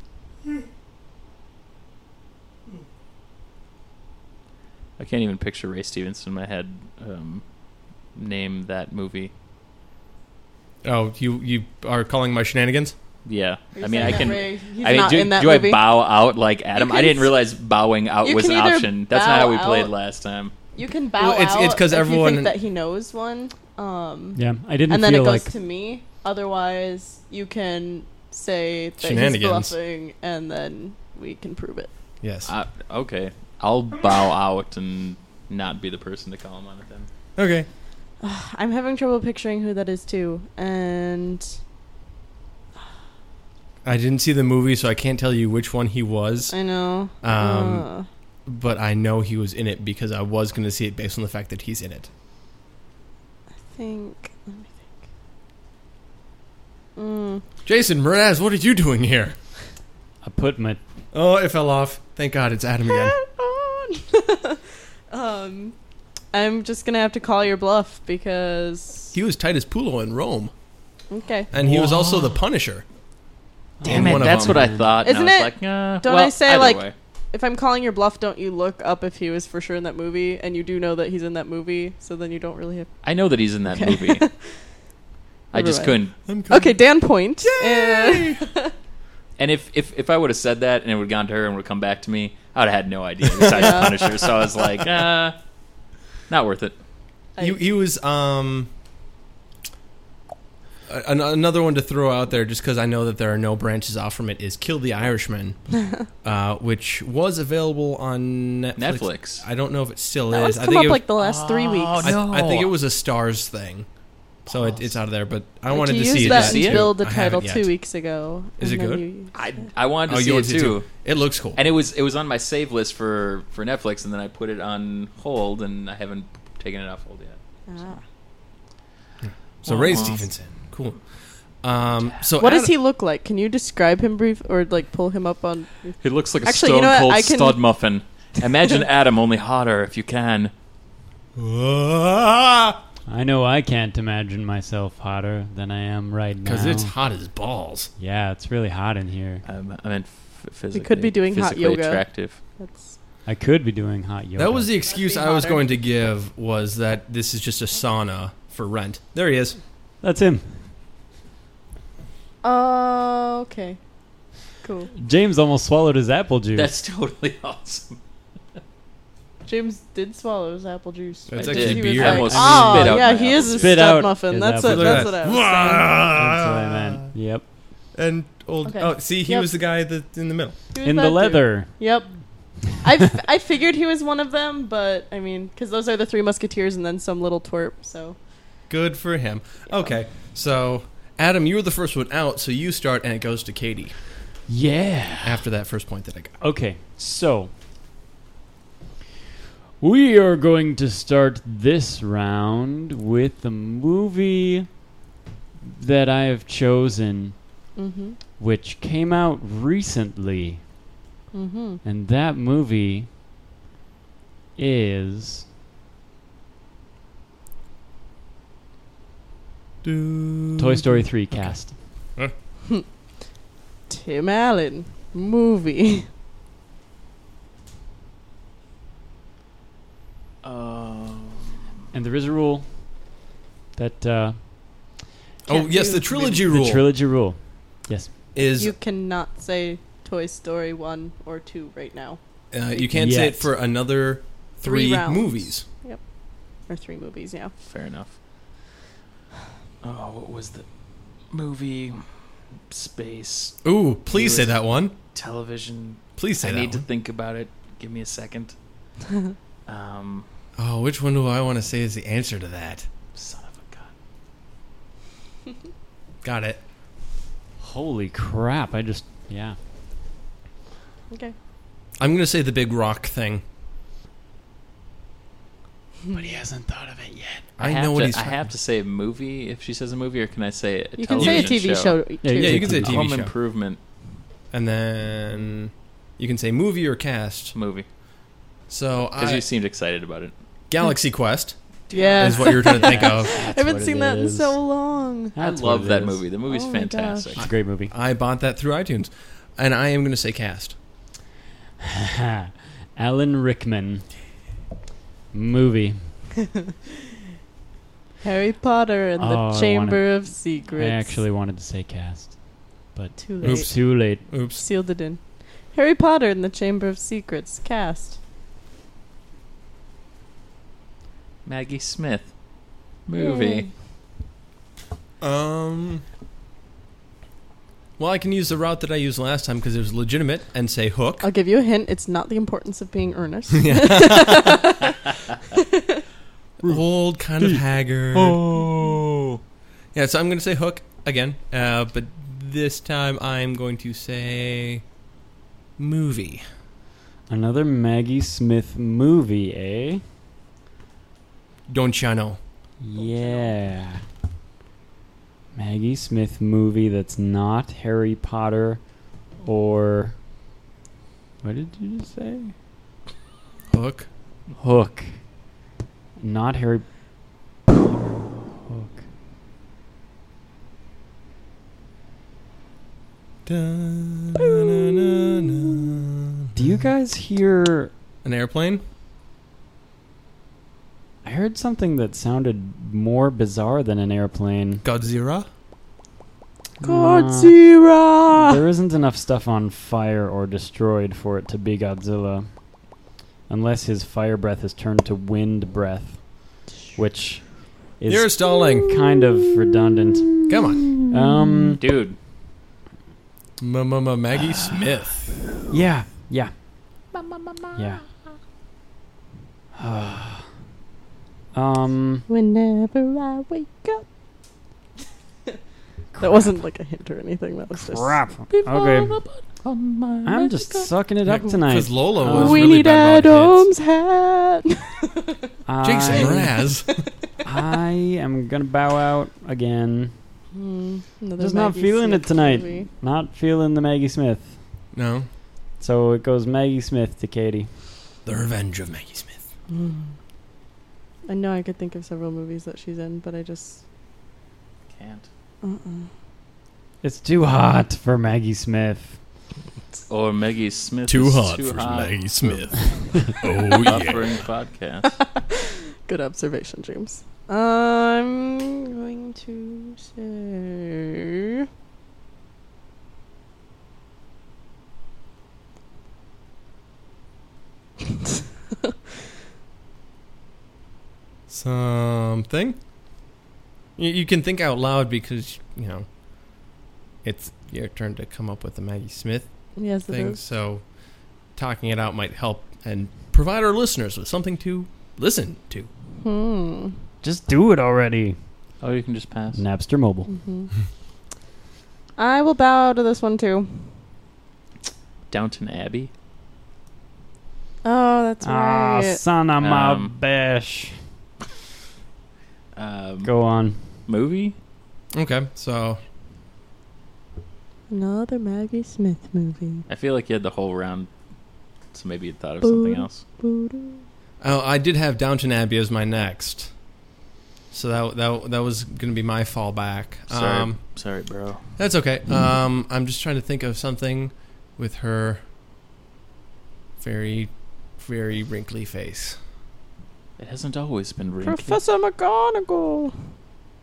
I can't even picture Ray Stevenson in my head. Um, name that movie. Oh, you you are calling my shenanigans? Yeah, Are you I mean, I saying can. that Ray- he's I mean, not do, in that do movie? I bow out like Adam? You I can didn't s- realize bowing out you was can an either option. That's not how we bow played out- last time. You can bow Well, it's- out it's 'cause if everyone- you think that he knows one. Um, Yeah, I didn't and then it feel goes like to me. Otherwise, you can say that he's Shenanigans. bluffing, and then we can prove it. Yes. Uh, okay, I'll bow out and not be the person to call him on it then. Okay. I'm having trouble picturing who that is too, and I didn't see the movie, so I can't tell you which one he was. I know. Um, uh, But I know he was in it because I was going to see it based on the fact that he's in it. I think. Let me think. Mm. Jason Mraz, what are you doing here? I put my Oh, it fell off. Thank God it's Adam again. um, I'm just gonna have to call your bluff because. He was Titus Pulo in Rome, Okay. and he was also the Punisher. Damn in it, one of that's them. what I thought. Isn't and I was it- like, uh, don't well, I say, either like- way. If I'm calling your bluff, don't you look up if he was for sure in that movie, and you do know that he's in that movie, so then you don't really have. I know that he's in that Okay. movie. I Never just mind. couldn't. I'm coming. Okay, Dan Point. Yay! And And if, if, if I would have said that and it would have gone to her and would have come back to me, I would have had no idea besides Yeah. Punisher. So I was like, uh, not worth it. He, he was um a- an- another one to throw out there, just because I know that there are no branches off from it, is Kill the Irishman, uh, which was available on Netflix. Netflix. I don't know if it still that is. one's I come think up it, like the last three Oh, weeks. I, no. I think it was a Stars thing, so it, it's out of there. But I Like, wanted you to used see that that see and it? build the I title haven't two yet. weeks ago. Is and it then good? you used I, it. I wanted to Oh, see you it want to see it too. too? It looks cool. And it was it was on my save list for, for Netflix, and then I put it on hold, and I haven't taken it off hold yet. Ah. So Ray Aw. Stevenson, cool. Um, so What does Adam- he look like? Can you describe him brief or like pull him up on? He looks like a Actually, stone you know what? cold I can- stud muffin. Imagine Adam, only hotter if you can. Ah! I know I can't imagine myself hotter than I am right now. Because it's hot as balls. Yeah, it's really hot in here. Um, I meant f- physically. could be doing hot physically yoga. attractive. That's I could be doing hot yoga. That was the excuse be I was hotter. going to give, was that this is just a sauna for rent. There he is. That's him. oh okay, cool. James almost swallowed his apple juice. That's totally awesome. James did swallow his apple juice. That's I actually did. He was beer. like, I almost oh spit out yeah, my he apple is a juice. Spit stud out muffin. his That's apple what. juice. That's Look what at I was saying. That's what I meant. Yep. And old. Okay. Oh, see, he Yep. was the guy that in the middle. He was In that the dude. leather. Yep. I, f- I figured he was one of them, but I mean, because those are the Three Musketeers and then some little twerp. So Good for him. Okay, so Adam, you were the first one out, so you start, and it goes to Katie Yeah. after that first point that I got. Okay, so we are going to start this round with the movie that I have chosen, mm-hmm. which came out recently, Mm-hmm. and that movie is Toy Story three cast. Tim Allen movie. Oh. And there is a rule. That uh, Oh, Can't yes, do- the trilogy the rule trilogy rule. Yes. is You cannot say Toy Story one or two right now. uh, you can't say it Yet. for another three, Three rounds. movies. Or three movies, yeah. Fair enough. Oh, what was the movie? Space Ooh, please It say was- that one. television. Please say I that need to one. think about it. Give me a second. Um, Oh, which one do I want to say is the answer to that? son of a gun. Got it. Holy crap! I just yeah. Okay. I'm going to say the big rock thing. But he hasn't thought of it yet. I, have know to, what he's I trying have to say a movie if she says a movie, or can I say a You can say a television T V show. too. Yeah, Yeah, you can say a T V T V Home show. Improvement And then you can say movie or cast. movie. So Because I, you seemed excited about it. Galaxy Quest Yeah. is what you were trying to think of. I That's haven't what it seen that in is. so long. That's I what love it that is. movie. The movie's Oh my fantastic. It's a great movie. I bought that through iTunes. And I am going to say cast. Alan Rickman. Movie. Harry Potter and Oh, the I Chamber wanted- of Secrets. I actually wanted to say cast, but Too late. Oops. too late. Oops. Sealed it in. Harry Potter and the Chamber of Secrets. Cast. Maggie Smith. Movie. Um. Well, I can use the route that I used last time because it was legitimate and say Hook. I'll give you a hint. It's not the importance of being earnest. Old, kind of haggard. Oh. Yeah, so I'm going to say Hook again. Uh, but this time I'm going to say movie. Another Maggie Smith movie, eh? Don't ya know? Yeah. Maggie Smith movie that's not Harry Potter or... What did you just say? Hook. Hook. Not Harry Potter. Hook. Da-na-na-na. Do you guys hear... An airplane? I heard something that sounded more bizarre than an airplane. Godzilla? Uh, Godzilla! there isn't enough stuff on fire or destroyed for it to be Godzilla. Unless his fire breath is turned to wind breath. Which is You're stalling. kind of redundant. Come on. Um, Dude. M-m-m- Maggie Smith. yeah, yeah. Yeah. um, Whenever I wake up. That wasn't like a hint or anything. That was just. crap. Okay. I'm just sucking it up tonight. Because Lola Um, was We really need bad about hits. Adam's hat. Jason I, Mraz. I am gonna bow out again. Hmm, another Just not Maggie feeling Smith it tonight. movie. Not feeling the Maggie Smith. No. So it goes Maggie Smith to Katie. The Revenge of Maggie Smith. Hmm. I know I could think of several movies that she's in, but I just. Can't. Uh-uh. It's too hot for Maggie Smith. Or Maggie Smith. Too is hot too for hot Maggie for Smith. Oh, yeah. Buffering podcast. Good observation, James. I'm going to say. Something. You, you can think out loud because, you know, it's your turn to come up with the Maggie Smith Yes, it thing. is. So talking it out might help and provide our listeners with something to listen to. Hmm. Just do it already. Oh, you can just pass. Napster Mobile. hmm I will bow to this one too. Downton Abbey. Oh, that's Ah, right. son of my Um, bash. Um, Go on. Movie? Okay, so Another Maggie Smith movie. I feel like you had the whole round, so maybe you thought of something Boo. else. Boo-doo. oh, I did have Downton Abbey as my next. So that that that was going to be my fallback. Sorry, Um, sorry, bro. that's okay. Um, I'm just trying to think of something with her very, very wrinkly face. It hasn't always been wrinkly. Professor McGonagall.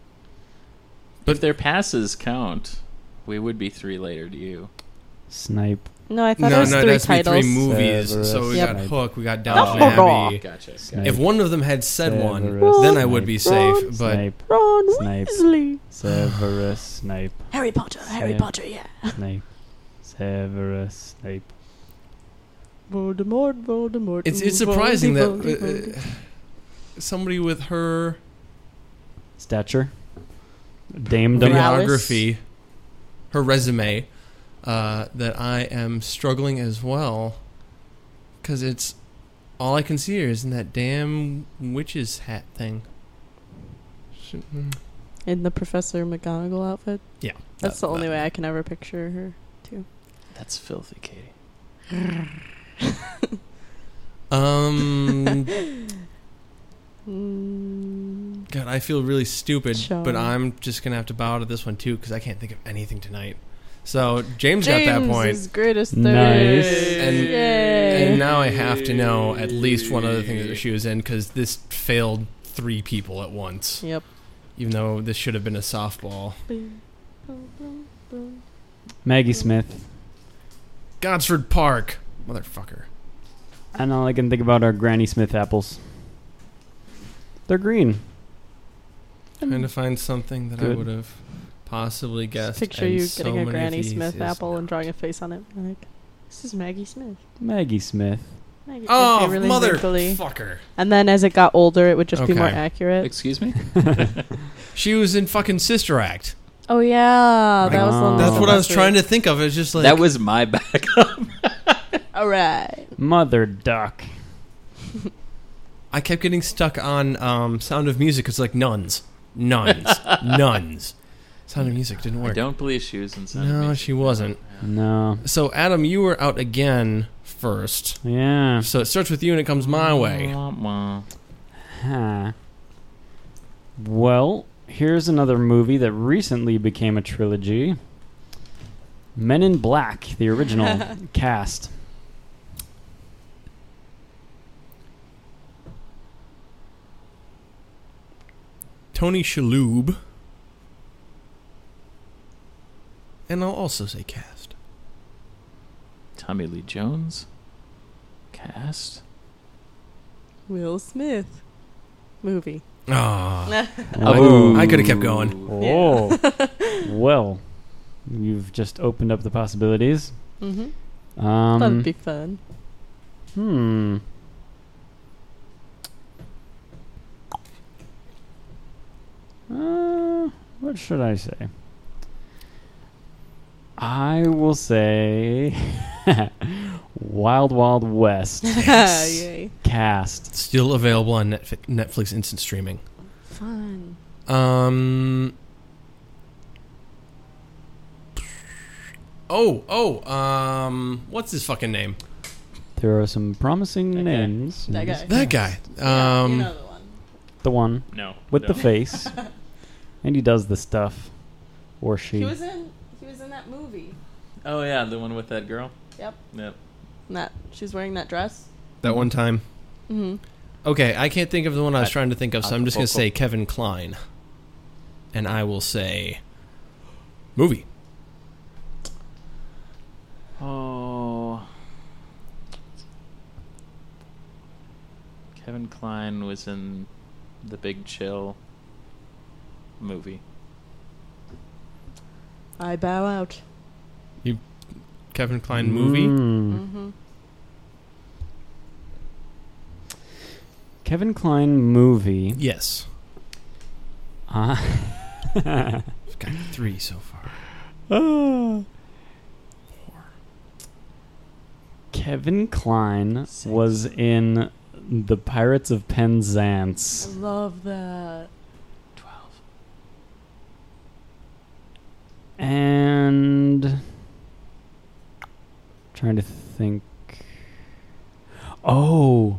But if their passes count, we would be three later to you. Snipe. No, I thought no, it was no, three that's me titles. three movies. Severus So we Yep. got Hook, we got Oh. Downton Abbey. Gotcha. Snipe. If one of them had said one, Severus, then I would be safe. Snipe. But Snipe. Ron Snipe. Weasley. Severus Snape. Harry Potter. Harry Yeah. Potter. Yeah. Snape. Severus Snape. Voldemort. Voldemort. it's ooh, it's surprising that Voldy, Voldy, uh, somebody with her Stature. Damedom. Morales. videography, her resume, uh, that I am struggling as well, because it's all I can see here is in that damn witch's hat thing. Should- mm, In the Professor McGonagall outfit. Yeah, That's that- the only that- way I can ever picture her. That's filthy, Katie. Um, Mm, God, I feel really stupid, Sure. but I'm just gonna have to bow to this one too because I can't think of anything tonight. So James, James got that point, is greatest third. Nice. and Yay. and now I have to know at least one other thing that she was in because this failed three people at once. Yep. Even though this should have been a softball. Boom, boom, boom, boom. Maggie Smith. Godsford Park, motherfucker. And all I can think about are Granny Smith apples. They're green. Trying to find something that I Good. would have possibly guessed. Picture and you so getting a many of Granny these Smith is apple and not. drawing a face on it. Like, this is Maggie Smith. Maggie Smith. Maggie, Oh, it'd be really wrinkly. motherfucker! And then as it got older, it would just be more Okay. accurate. Excuse me? She was in fucking Sister Act. Oh yeah, that was the one. That's Oh. what I was trying to think of. It's just like that was my backup. All right. Mother Duck. I kept getting stuck on um, Sound of Music. It's like nuns, nuns, nuns. Sound of Music didn't I work. don't believe she was in Sound of No, Music. she wasn't. No. So Adam, you were out again first. Yeah. So it starts with you and it comes my way. Wah, wah. Huh. Well, here's another movie that recently became a trilogy. Men in Black, the original cast. Tony Shalhoub. And I'll also say cast. Tommy Lee Jones? Cast? Will Smith. Movie. Ah, Oh. I could have kept going. Oh. Well, you've just opened up the possibilities. Mm-hmm. Um, That'd be fun. Hmm. Uh, what should I say? I will say Wild Wild West Yay. cast. Still available on Netf- Netflix instant streaming. Fun. Um. Oh, oh, um, what's his fucking name? There are some promising That guy. names. That guy. That guy. Yeah, Um, you know the one. The one No. with no. the face. And he does the stuff. Or she. He was in. He was in that movie. Oh, yeah, the one with that girl? Yep. Yep. And that she's wearing that dress. that one time. Mm-hmm. Okay, I can't think of the one I was I- trying to think of, so I'm just going to Acapulco. say Kevin Kline. And I will say movie. Oh. Kevin Kline was in The Big Chill movie. I bow out. Kevin Kline movie. Mm. Mm-hmm. Kevin Kline movie. Yes. Uh, I've got three so far. Ah. Kevin Kline Six. was in The Pirates of I Penzance. love that. Twelve. And trying to think. Oh.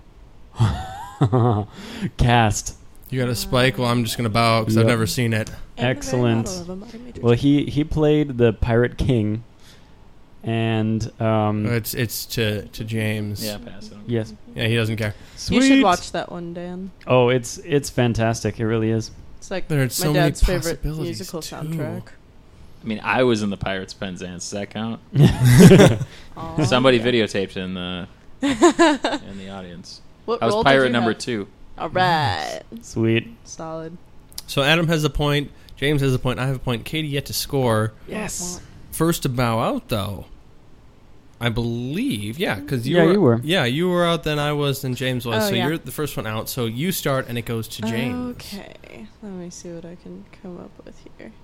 Cast. You got a spike? Well, I'm just going to bow because I've Yep. never seen it. And the very Excellent. model of a modern matrix. Well, he he played the Pirate King. And um It's it's to, to James. Yeah, pass it on. yes. Yeah, he doesn't care. Sweet. You should watch that one, Dan. Oh, it's it's fantastic. It really is. It's like There are my so many dad's favorite possibilities, musical too. soundtrack. I mean, I was in the Pirates Penzance. Does that count? Aw, Somebody yeah. videotaped in the in the audience. What I was role did pirate you number have? two. All right, Sweet. solid. So Adam has a point. James has a point. I have a point. Katie yet to score. Yes. First to bow out, though. I believe, yeah, because you Yeah, were, you were. Yeah, you were out, then I was, then James was. Oh, so yeah. you're the first one out. So you start, and it goes to James. Okay, let me see what I can come up with here.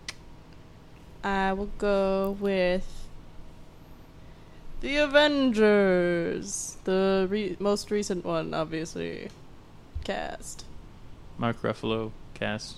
I will go with the Avengers, the re- most recent one, obviously. Cast. Mark Ruffalo cast.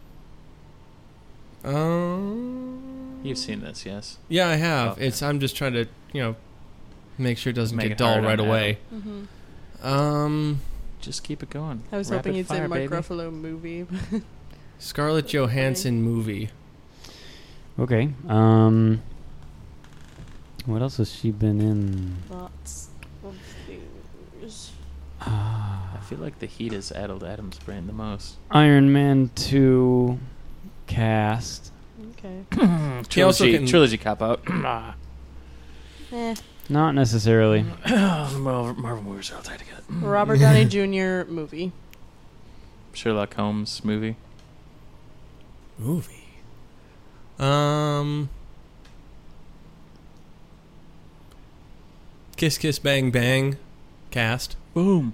Um, You've seen this, yes? Yeah, I have. Okay. It's. I'm just trying to, you know, make sure it doesn't Make get it dull hard right on away. Mm-hmm. Um, Just keep it going. I was Rapid hoping you'd say fire, Mark baby. Ruffalo movie. Scarlett Johansson movie. Okay. Um. What else has she been in? Lots of things. Ah, I feel like the heat has addled Adam's brain the most. Iron Man two cast. Okay. He also Trilogy, can- trilogy cop out. Eh. Not necessarily. Marvel, Marvel movies are all tied together. Robert Downey Junior movie. Sherlock Holmes movie. Movie. Um. Kiss Kiss Bang Bang cast. Boom.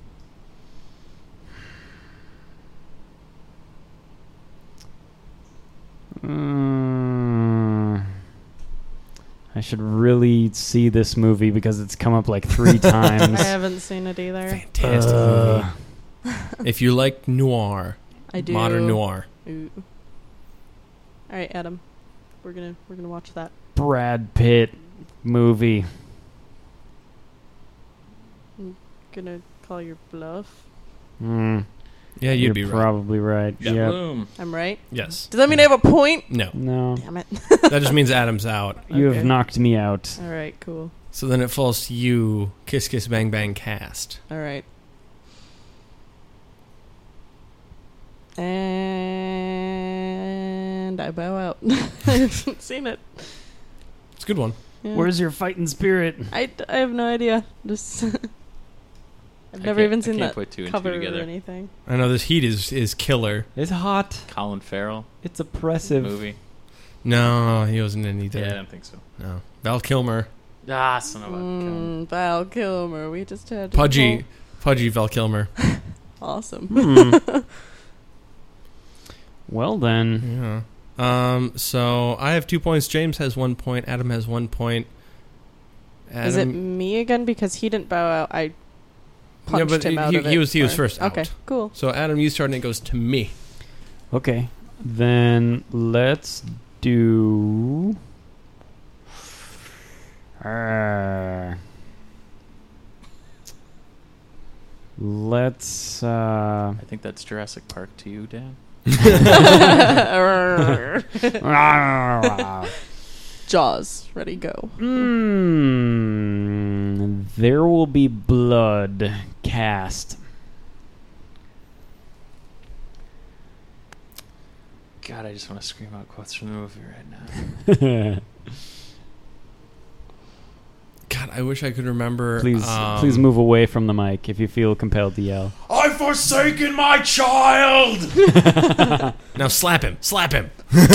Mm, I should really see this movie because it's come up like three times. I haven't seen it either. Fantastic Uh, movie. If you like noir, I do. modern noir. Ooh. All right, Adam. We're gonna we're gonna watch that. Brad Pitt movie. Gonna call your bluff. Mm, Yeah, you'd you're be right. probably right. Yeah. Yep. Boom. I'm right. Yes. Does that mean I have a point? No. No, Damn it. That just means Adam's out. you Okay. have knocked me out. All right. Cool. So then it falls to you, Kiss Kiss Bang Bang cast. All right. And I bow out. I haven't seen it. It's a good one. Yeah. Where's your fighting spirit? I, d- I have no idea. Just I've I never can't- even I seen can't that put two and two cover or together. anything. I know this heat is, is killer. It's hot. Colin Farrell It's oppressive. movie. No, he wasn't in either. Yeah, I don't think so. No. Val Kilmer. Ah, son of a gun. Mm, Val Kilmer. We just had to Pudgy. Pudgy Val Kilmer. call- Awesome. Hmm. Well then, Yeah. Um. So I have two points. James has one point. Adam has one point. Adam, Is it me again? Because he didn't bow out. I punched yeah, but him he, out he, of it. he was he was Or- first out. Okay, cool. So Adam, you start and it goes to me. okay. Then let's do. Uh, let's. Uh, I think that's Jurassic Park to you, Dan. Jaws. Ready, go. mm, there will be blood cast. God, I just want to scream out quotes from the movie right now. God, I wish I could remember. Please, um, please move away from the mic if you feel compelled to yell. I've forsaken my child! Now slap him. Slap him.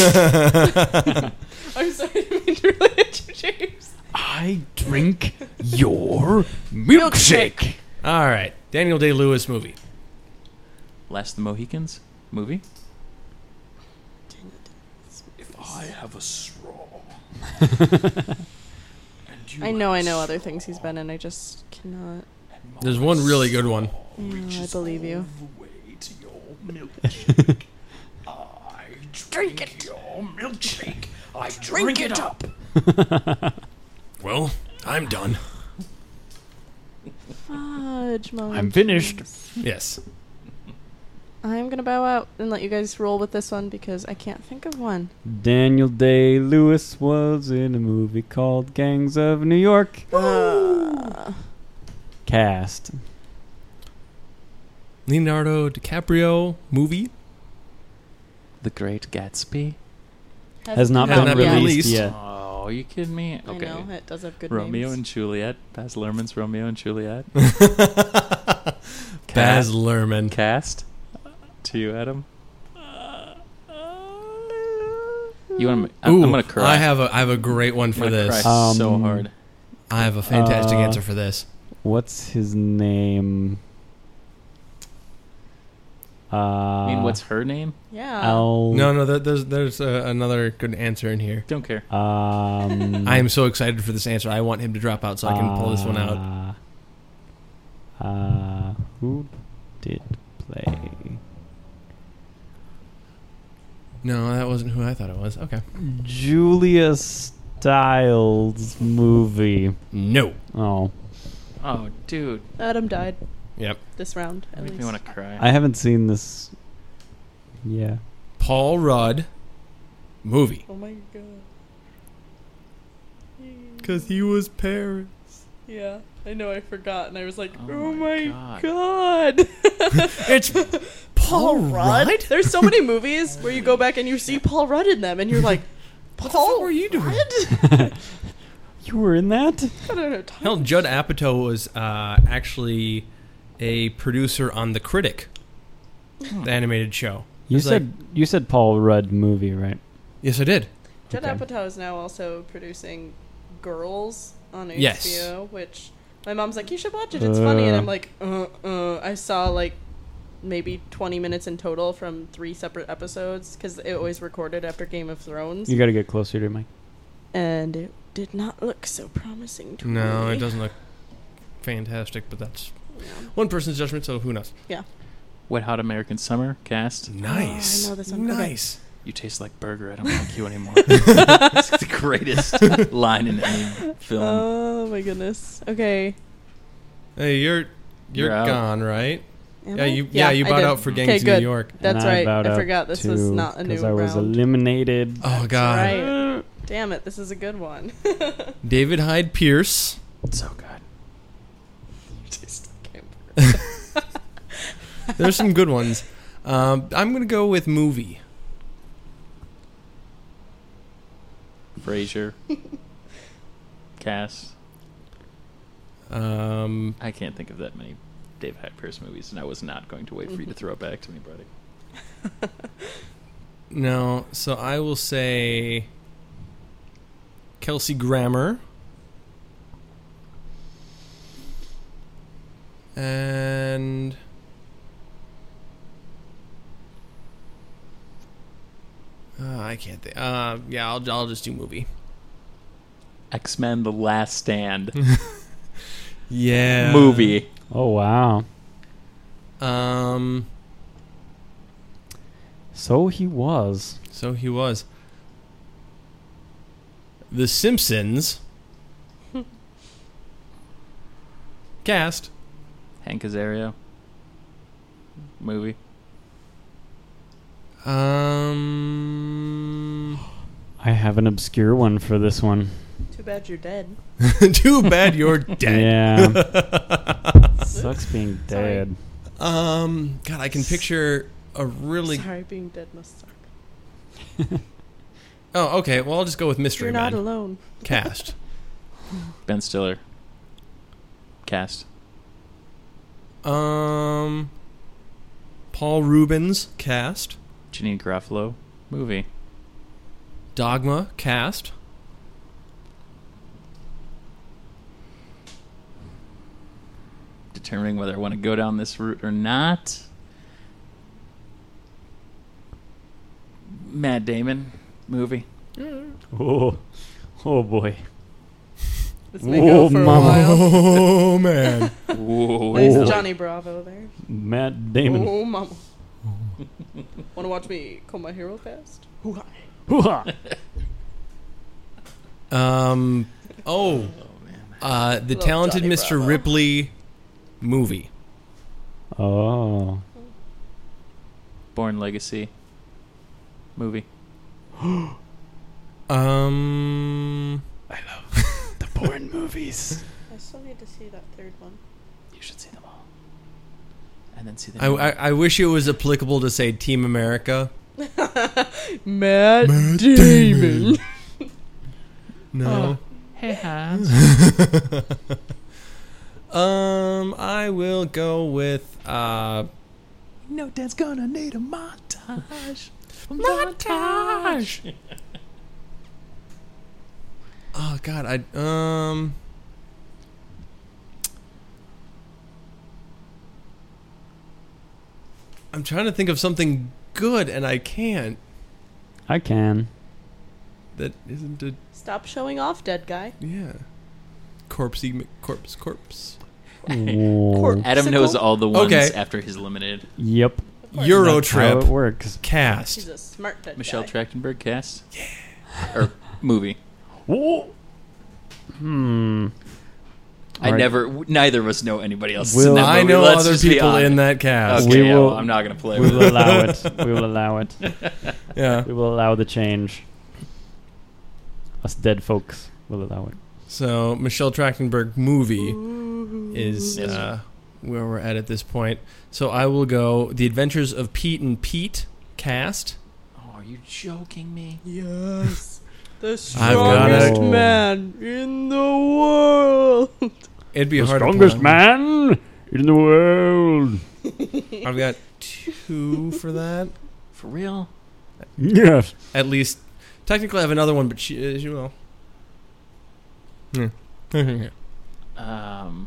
I'm sorry to mean to relate to James. I drink your milkshake. All right. Daniel Day-Lewis movie. Last of the Mohicans movie. If I have a straw. I know I know other things he's been in. I just cannot. There's one really good one. Yeah, I believe you. I drink it. Your milkshake. I drink it up. Well, I'm done. Fudge monkeys. I'm finished. Yes. I'm gonna bow out and let you guys roll with this one because I can't think of one. Daniel Day-Lewis was in a movie called Gangs of New York. Uh, Leonardo DiCaprio movie. The Great Gatsby? Has not Has been not been released released. yet. Oh, are you kidding me? I Okay. know, it does have good Romeo names. and Juliet. Baz Luhrmann's Romeo and Juliet. Baz Luhrmann. Cast. To you, Adam. You want to? I'm, Ooh, I'm gonna cry. I have a I have a great one I'm for gonna this. cry so Um, hard. I have a fantastic Uh, answer for this. What's his name? Uh, I mean, what's her name? Yeah. Al? No, no, there- there's there's uh, another good answer in here. Don't care. Um, I am so excited for this answer. I want him to drop out so I can pull this one out. Uh, uh, who did play? No, that wasn't who I thought it was. Okay. Julia Stiles movie. No. Oh, Oh, dude, Adam died Yep. this round. At make least. me want to cry. I haven't seen this. Yeah. Paul Rudd movie. Oh my god. Because he was Paris. Yeah, I know. I forgot, and I was like, Oh "Oh, my my God. god!" It's Paul Rudd? There's so many movies where you go back and you see Paul Rudd in them, and you're like, What "Paul, the fuck were you doing? Rudd?" You were in that? I don't know. Hell, Judd Apatow was uh, actually a producer on The Critic, the animated show. You It's said you said Paul Rudd movie, right? Yes, I did. Judd Okay. Apatow is now also producing Girls on H B O, Yes. which my mom's like, "You should watch it. It's funny," and Uh. I'm like, "Uh, uh." I saw like maybe twenty minutes in total from three separate episodes because it was recorded after Game of Thrones, You got to get closer to Mike. and it did not look so promising to me. No, it doesn't look fantastic, but that's Yeah. one person's judgment, so who knows? Wet Hot American Summer cast. Nice. I know this one. Okay. Nice. You taste like burger. I don't like you anymore. It's the greatest line in any film. Oh my goodness. Okay. Hey, you're you're, You're out. gone, right? Am Yeah, I? you yeah, you I bought did. out for Gangs Okay, of good. New York. That's And I right. bowed I out forgot this was too, not a new 'cause I was round. eliminated. Oh god. Right. Damn it, this is a good one. David Hyde Pierce. So good. You taste like hamburger. There's some good ones. Um, I'm gonna go with movie. Frasier. Cast. Um, I can't think of that many David Hyde Pierce movies, and I was not going to wait for you to throw it back to me, buddy. no, so I will say Kelsey Grammer. And uh, I can't think. Uh, yeah, I'll I'll just do movie. X-Men: The Last Stand. Yeah, Movie. Oh wow. Um, So he was. so he was. The Simpsons. Cast. Hank Azaria. Movie. Um, I have an obscure one for this one. Too bad you're dead. too bad you're dead. Yeah. Sucks being Sorry. dead. Um, God, I can picture a really. Sorry, being dead must suck. Oh, okay. Well, I'll just go with Mystery You're not Man. alone. Cast. Ben Stiller. Cast. Um, Paul Rubens. Cast. Janine Garofalo. Movie. Dogma. Cast. Determining whether I want to go down this route or not. Matt Damon. Movie. Oh. Oh boy. This may go Whoa, for a mama. while. Oh man. Whoa. There's Oh. Johnny Bravo there. Matt Damon. Oh, mama. Want to watch me comb my hair real fast? Hoo-ha. Hoo-ha. Um. Oh. Uh, the Love Talented Johnny Mister Bravo. Ripley movie. Oh. Born Legacy. Movie. Um. I love the porn movies. I still need to see that third one. You should see them all. And then see the I, new I I wish it was applicable to say Team America, Oh Matt, Matt Damon. No. Hey, Hans. um, I will go with uh, No, Dad's gonna need a montage. montage. Oh God, I um. I'm trying to think of something good, and I can't. I can. That isn't a Stop showing off, dead guy. yeah. Corpsey, Mc- corpse, corpse. Oh. Adam knows all the ones Okay. after he's eliminated. Yep. Euro That's how it Trip works. cast. He's a smart dead Michelle guy. Trachtenberg cast? Yeah. Or movie. Oh. Hmm. I Alright. never, w- neither of us know anybody else Will- in that I movie. know Let's other just be people honest. in that cast. Okay, We yeah, will- well, I'm not going to play We with will it. allow it. We will allow it. Yeah. We will allow the change. Us dead folks will allow it. So Michelle Trachtenberg movie is Yes. uh, where we're at at this point. So I will go The Adventures of Pete and Pete cast. Oh, are you joking me? Yes. The I've strongest gotta- man in the world. It'd be The hard strongest to plan. man in the world. I've got two for that. For real? Yes. At least. Technically, I have another one, but she, uh, she will. Yeah. Um.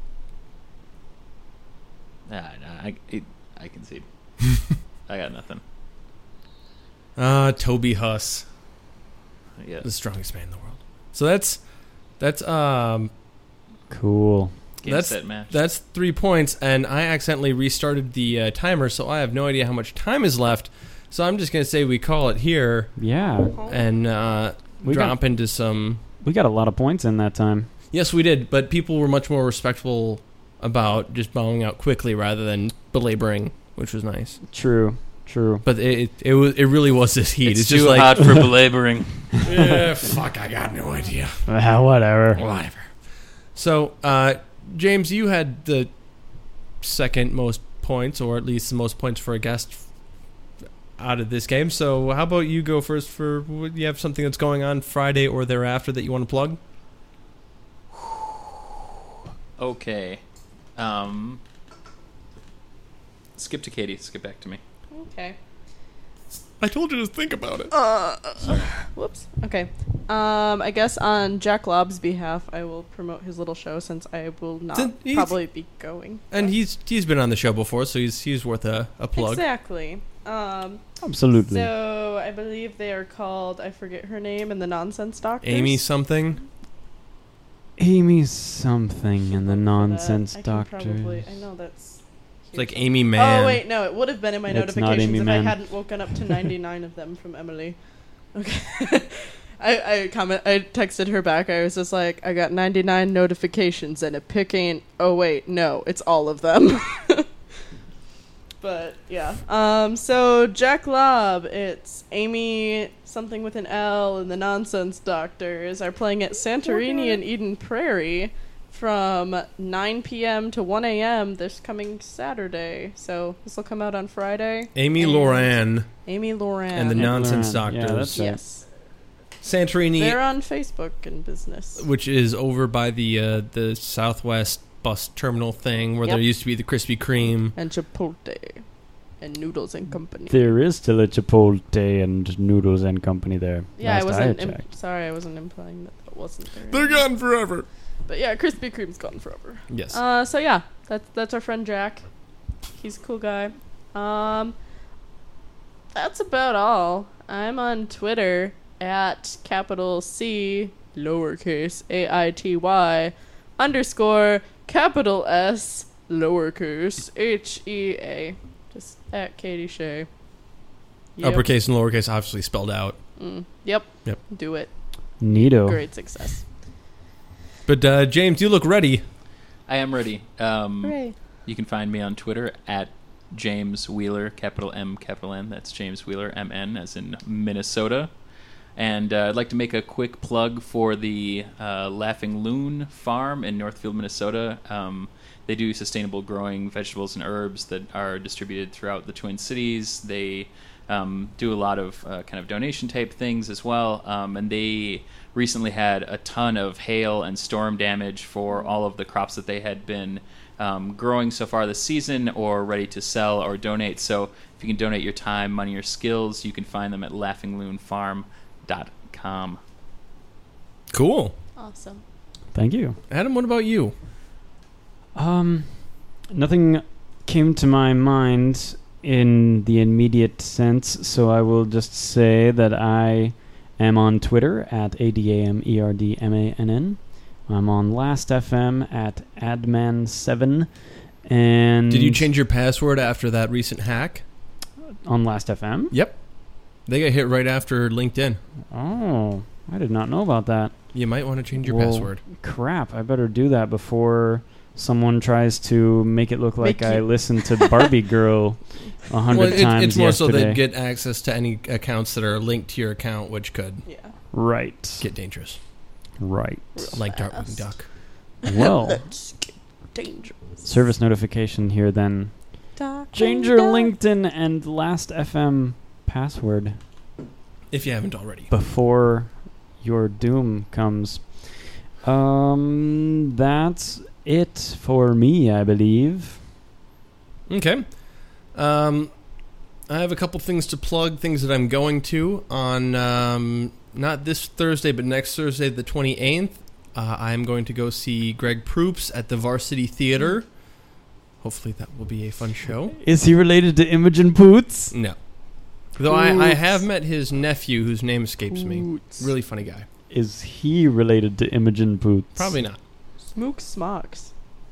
Nah, nah, I, it, I concede. I got nothing. uh, Toby Huss, Yeah. the strongest man in the world. So that's that's um Cool. Game that's- set match. that's three points, and I accidentally restarted the uh, timer, so I have no idea how much time is left. So I'm just gonna say we call it here Yeah. and uh, We drop got into some. we got a lot of points in that time. Yes, we did, but people were much more respectful about just bowing out quickly rather than belaboring, which was nice. True. True. But it it, it was it really was this heat. it's, It's, too just like hot for belaboring. yeah, fuck, I got no idea. Ah, whatever. Whatever. So, uh, James, you had the second most points, or at least the most points for a guest f- out of this game. So, how about you go first for you have something that's going on Friday or thereafter that you want to plug? Okay. Um. Skip to Katie. Skip back to me. Okay. I told you to think about it. Uh, whoops. Okay. Um, I guess on Jack Lobb's behalf, I will promote his little show since I will not Then he's- probably be going. And he's he's been on the show before, so he's he's worth a, a plug. Exactly. Um, Absolutely. so I believe they are called, I forget her name, and the Nonsense Doctors. Amy something. Amy something and the For that, nonsense I can doctors. Probably, I know that's. It's like Amy Mann. Oh wait, no, it would have been in my It's not notifications Amy if Mann. I hadn't woken up to ninety-nine of them from Emily. Okay. I, I comment I texted her back. I was just like, I got ninety-nine notifications and it pick ain't oh wait, no, it's all of them. But yeah. Um so Jack Lobb, it's Amy something with an L and the Nonsense Doctors are playing at Santorini in Eden Prairie from nine p.m. to one a.m. this coming Saturday. So this will come out on Friday. Amy And Loran Amy Loran. and the Yeah, Nonsense Loran. Yeah, Doctors. that's right. Yes. Santorini, They're on Facebook and business. which is over by the uh, the Southwest bus terminal thing where Yep. there used to be the Krispy Kreme. And Chipotle. And Noodles and Company. There is still a Chipotle and Noodles and Company there. Yeah, I last wasn't. had Im- checked. sorry, I wasn't implying that that wasn't there. They're gone forever. But yeah, Krispy Kreme's gone forever. Yes. Uh, so yeah, that's that's our friend Jack. He's a cool guy. Um, that's about all. I'm on Twitter at capital C lowercase a i t y underscore capital S lowercase h e a. Just at Katie Shea. Yep. Uppercase and lowercase obviously spelled out. Mm, yep. Yep. Do it. Neato. Great success. But uh, James, you look ready. I am ready. Um, Hooray. You can find me on Twitter at James Wheeler, capital M, capital N. That's James Wheeler, M N, as in Minnesota. And uh, I'd like to make a quick plug for the uh, Laughing Loon Farm in Northfield, Minnesota. Um, they do sustainable growing vegetables and herbs that are distributed throughout the Twin Cities. They um, do a lot of uh, kind of donation type things as well. Um, and they recently had a ton of hail and storm damage for all of the crops that they had been um, growing so far this season or ready to sell or donate. So if you can donate your time, money, or skills, you can find them at laughing loon farm dot com. Cool. Awesome. Thank you. Adam, what about you? Um, nothing came to my mind in the immediate sense, so I will just say that I am on Twitter at A D A M E R D M A N N. I'm on Last F M at adman seven. And Did you change your password after that recent hack? on Last F M? Yep. They got hit right after LinkedIn. Oh, I did not know about that. You might want to change your Well, password. Crap, I better do that before someone tries to make it look like Make I you- listened to Barbie Girl a hundred Well, it, times it's more so yesterday. they get access to any accounts that are linked to your account, which could Yeah. Right. get dangerous. Right. Like Darkwing fast. Duck. Well, Let's get dangerous. service notification here then. Darkwing Change your Duck. LinkedIn and Last F M password If you haven't already. before your doom comes. Um, that's it for me, I believe. Okay. Um, I have a couple things to plug, things that I'm going to on um, not this Thursday, but next Thursday, the twenty-eighth. Uh, I'm going to go see Greg Proops at the Varsity Theater. Hopefully that will be a fun show. Is he related to Imogen Poots? No. Though I, I Poots. have met his nephew, whose name escapes me. Poots. Really funny guy. Is he related to Imogen Poots? Probably not. Smook smocks.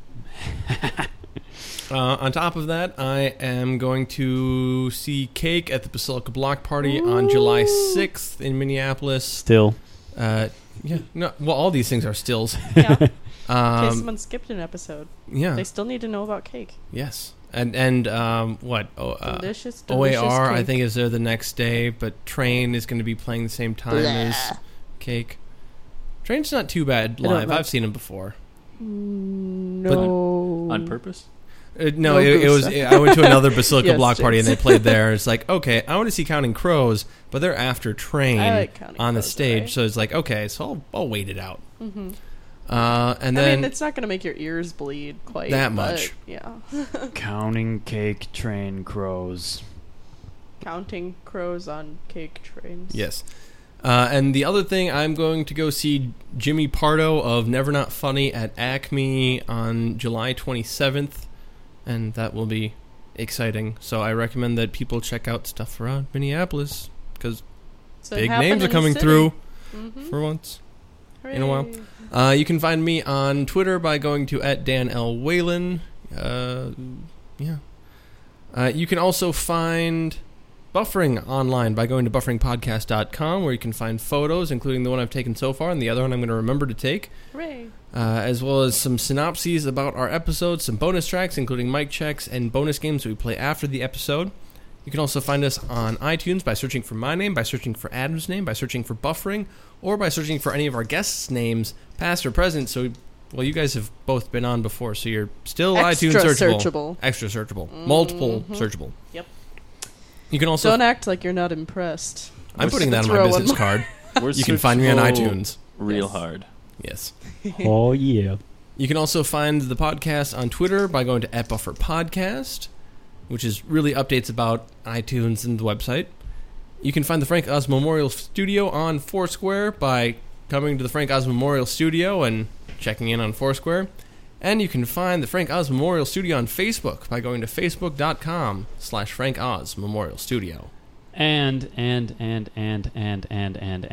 Uh, on top of that, I am going to see Cake at the Basilica Block Party on July sixth in Minneapolis. Still. Uh, yeah, no, well, all these things are stills. Yeah. In case Um, someone skipped an episode, yeah, they still need to know about cake. yes, and and um, what? Oh, uh, Delicious, O A delicious R, I cake. think, is there the next day, but Train is going to be playing the same time as Blah. Cake. Train's not too bad I don't live. like- I've seen him before. Mm, No. On purpose? Uh, no, No it, it was. goose. I went to another Basilica Yes, Block Party and they James. played there. It's like, okay, I want to see Counting Crows, but they're after Train I like Counting on the Crows, stage, alright. so it's like, okay, so I'll, I'll wait it out. Mm-hmm. Uh, and I then mean, it's not going to make your ears bleed quite That but, much. Yeah. Counting cake train crows. Counting crows on cake trains. yes. Uh, and the other thing, I'm going to go see Jimmy Pardo of Never Not Funny at Acme on July twenty-seventh, and that will be exciting. So I recommend that people check out stuff around Minneapolis, because So big happen names are in the coming city. through Mhm. for once. in a while. Hooray. Uh, you can find me on Twitter by going to at Dan L. Whalen. Uh, yeah. Uh, you can also find Buffering online by going to buffering podcast dot com, where you can find photos, including the one I've taken so far and the other one I'm going to remember to take, Hooray. uh, as well as some synopses about our episodes, some bonus tracks, including mic checks and bonus games that we play after the episode. You can also find us on iTunes by searching for my name, by searching for Adam's name, by searching for Buffering, or by searching for any of our guests' names, past or present. So, well, you guys have both been on before, so you're still Extra iTunes searchable. searchable. Extra searchable. Multiple Mhm. searchable. Yep. You can also... Don't act like you're not impressed. I'm putting that on my Throw one business more. card. We're You can find me on searchable iTunes. Real Yes. hard. Yes. Oh, yeah. You can also find the podcast on Twitter by going to at Buffer Podcast, which is really updates about iTunes and the website. You can find the Frank Oz Memorial Studio on Foursquare by coming to the Frank Oz Memorial Studio and checking in on Foursquare. And you can find the Frank Oz Memorial Studio on Facebook by going to facebook.com slash Frank Oz Memorial Studio. And, and, and, and, and, and, and,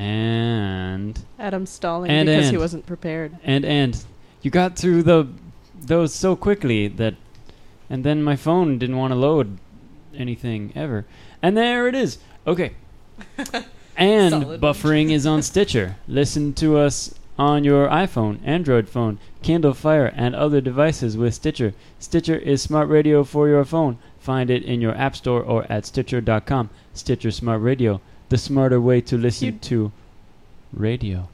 and, Adam's stalling And- because he and. wasn't prepared. and, and. You got through the those so quickly that, and then my phone didn't want to load anything ever. And there it is. Okay. And Solid. Buffering is on Stitcher. Listen to us on your iPhone, Android phone, Kindle Fire, and other devices with Stitcher. Stitcher is smart radio for your phone. Find it in your app store or at stitcher dot com. Stitcher Smart Radio, the smarter way to listen You- to radio.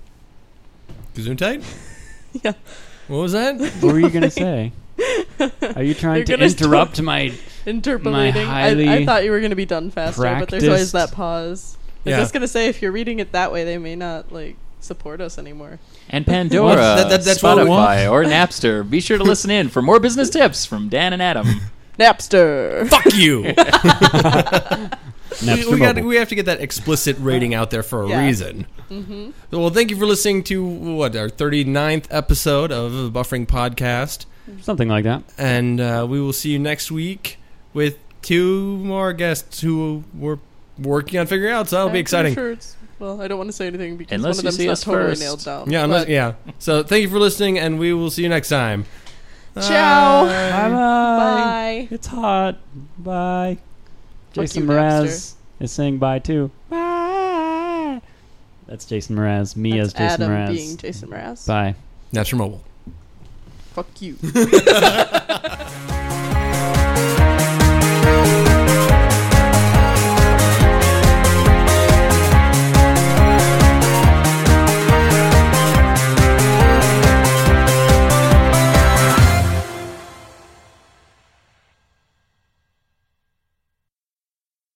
Gesundheit? Yeah. What was that? What were you going to say? Are you trying You're to gonna interrupt my interpolating. highly I, I thought you were going to be done faster, but there's always practiced- that pause. I Yeah. was just going to say, if you're reading it that way, they may not like support us anymore. And Pandora, That- that- that's what we Spotify, or Napster. Be sure to listen in for more business tips from Dan and Adam. Napster. Fuck you. we, Napster we, got, Mobile. we have to get that explicit rating out there for a Yeah. reason. Mm-hmm. Well, thank you for listening to what our thirty-ninth episode of the Buffering Podcast, Something like that. and uh, we will see you next week with two more guests who we're working on figuring out. So that'll be I'm exciting. Sure it's, well, I don't want to say anything because Unless one you of see them's us not totally first. nailed down. Yeah, unless, But- yeah. So thank you for listening, and we will see you next time. Ciao. Bye. Bye bye. Bye. It's hot. Bye. Fuck Jason you, Mraz Napster. is saying bye too. Bye. That's Jason Mraz. Me That's as Jason Adam Mraz. being Jason Mraz. Bye. Napster Mobile. Fuck you.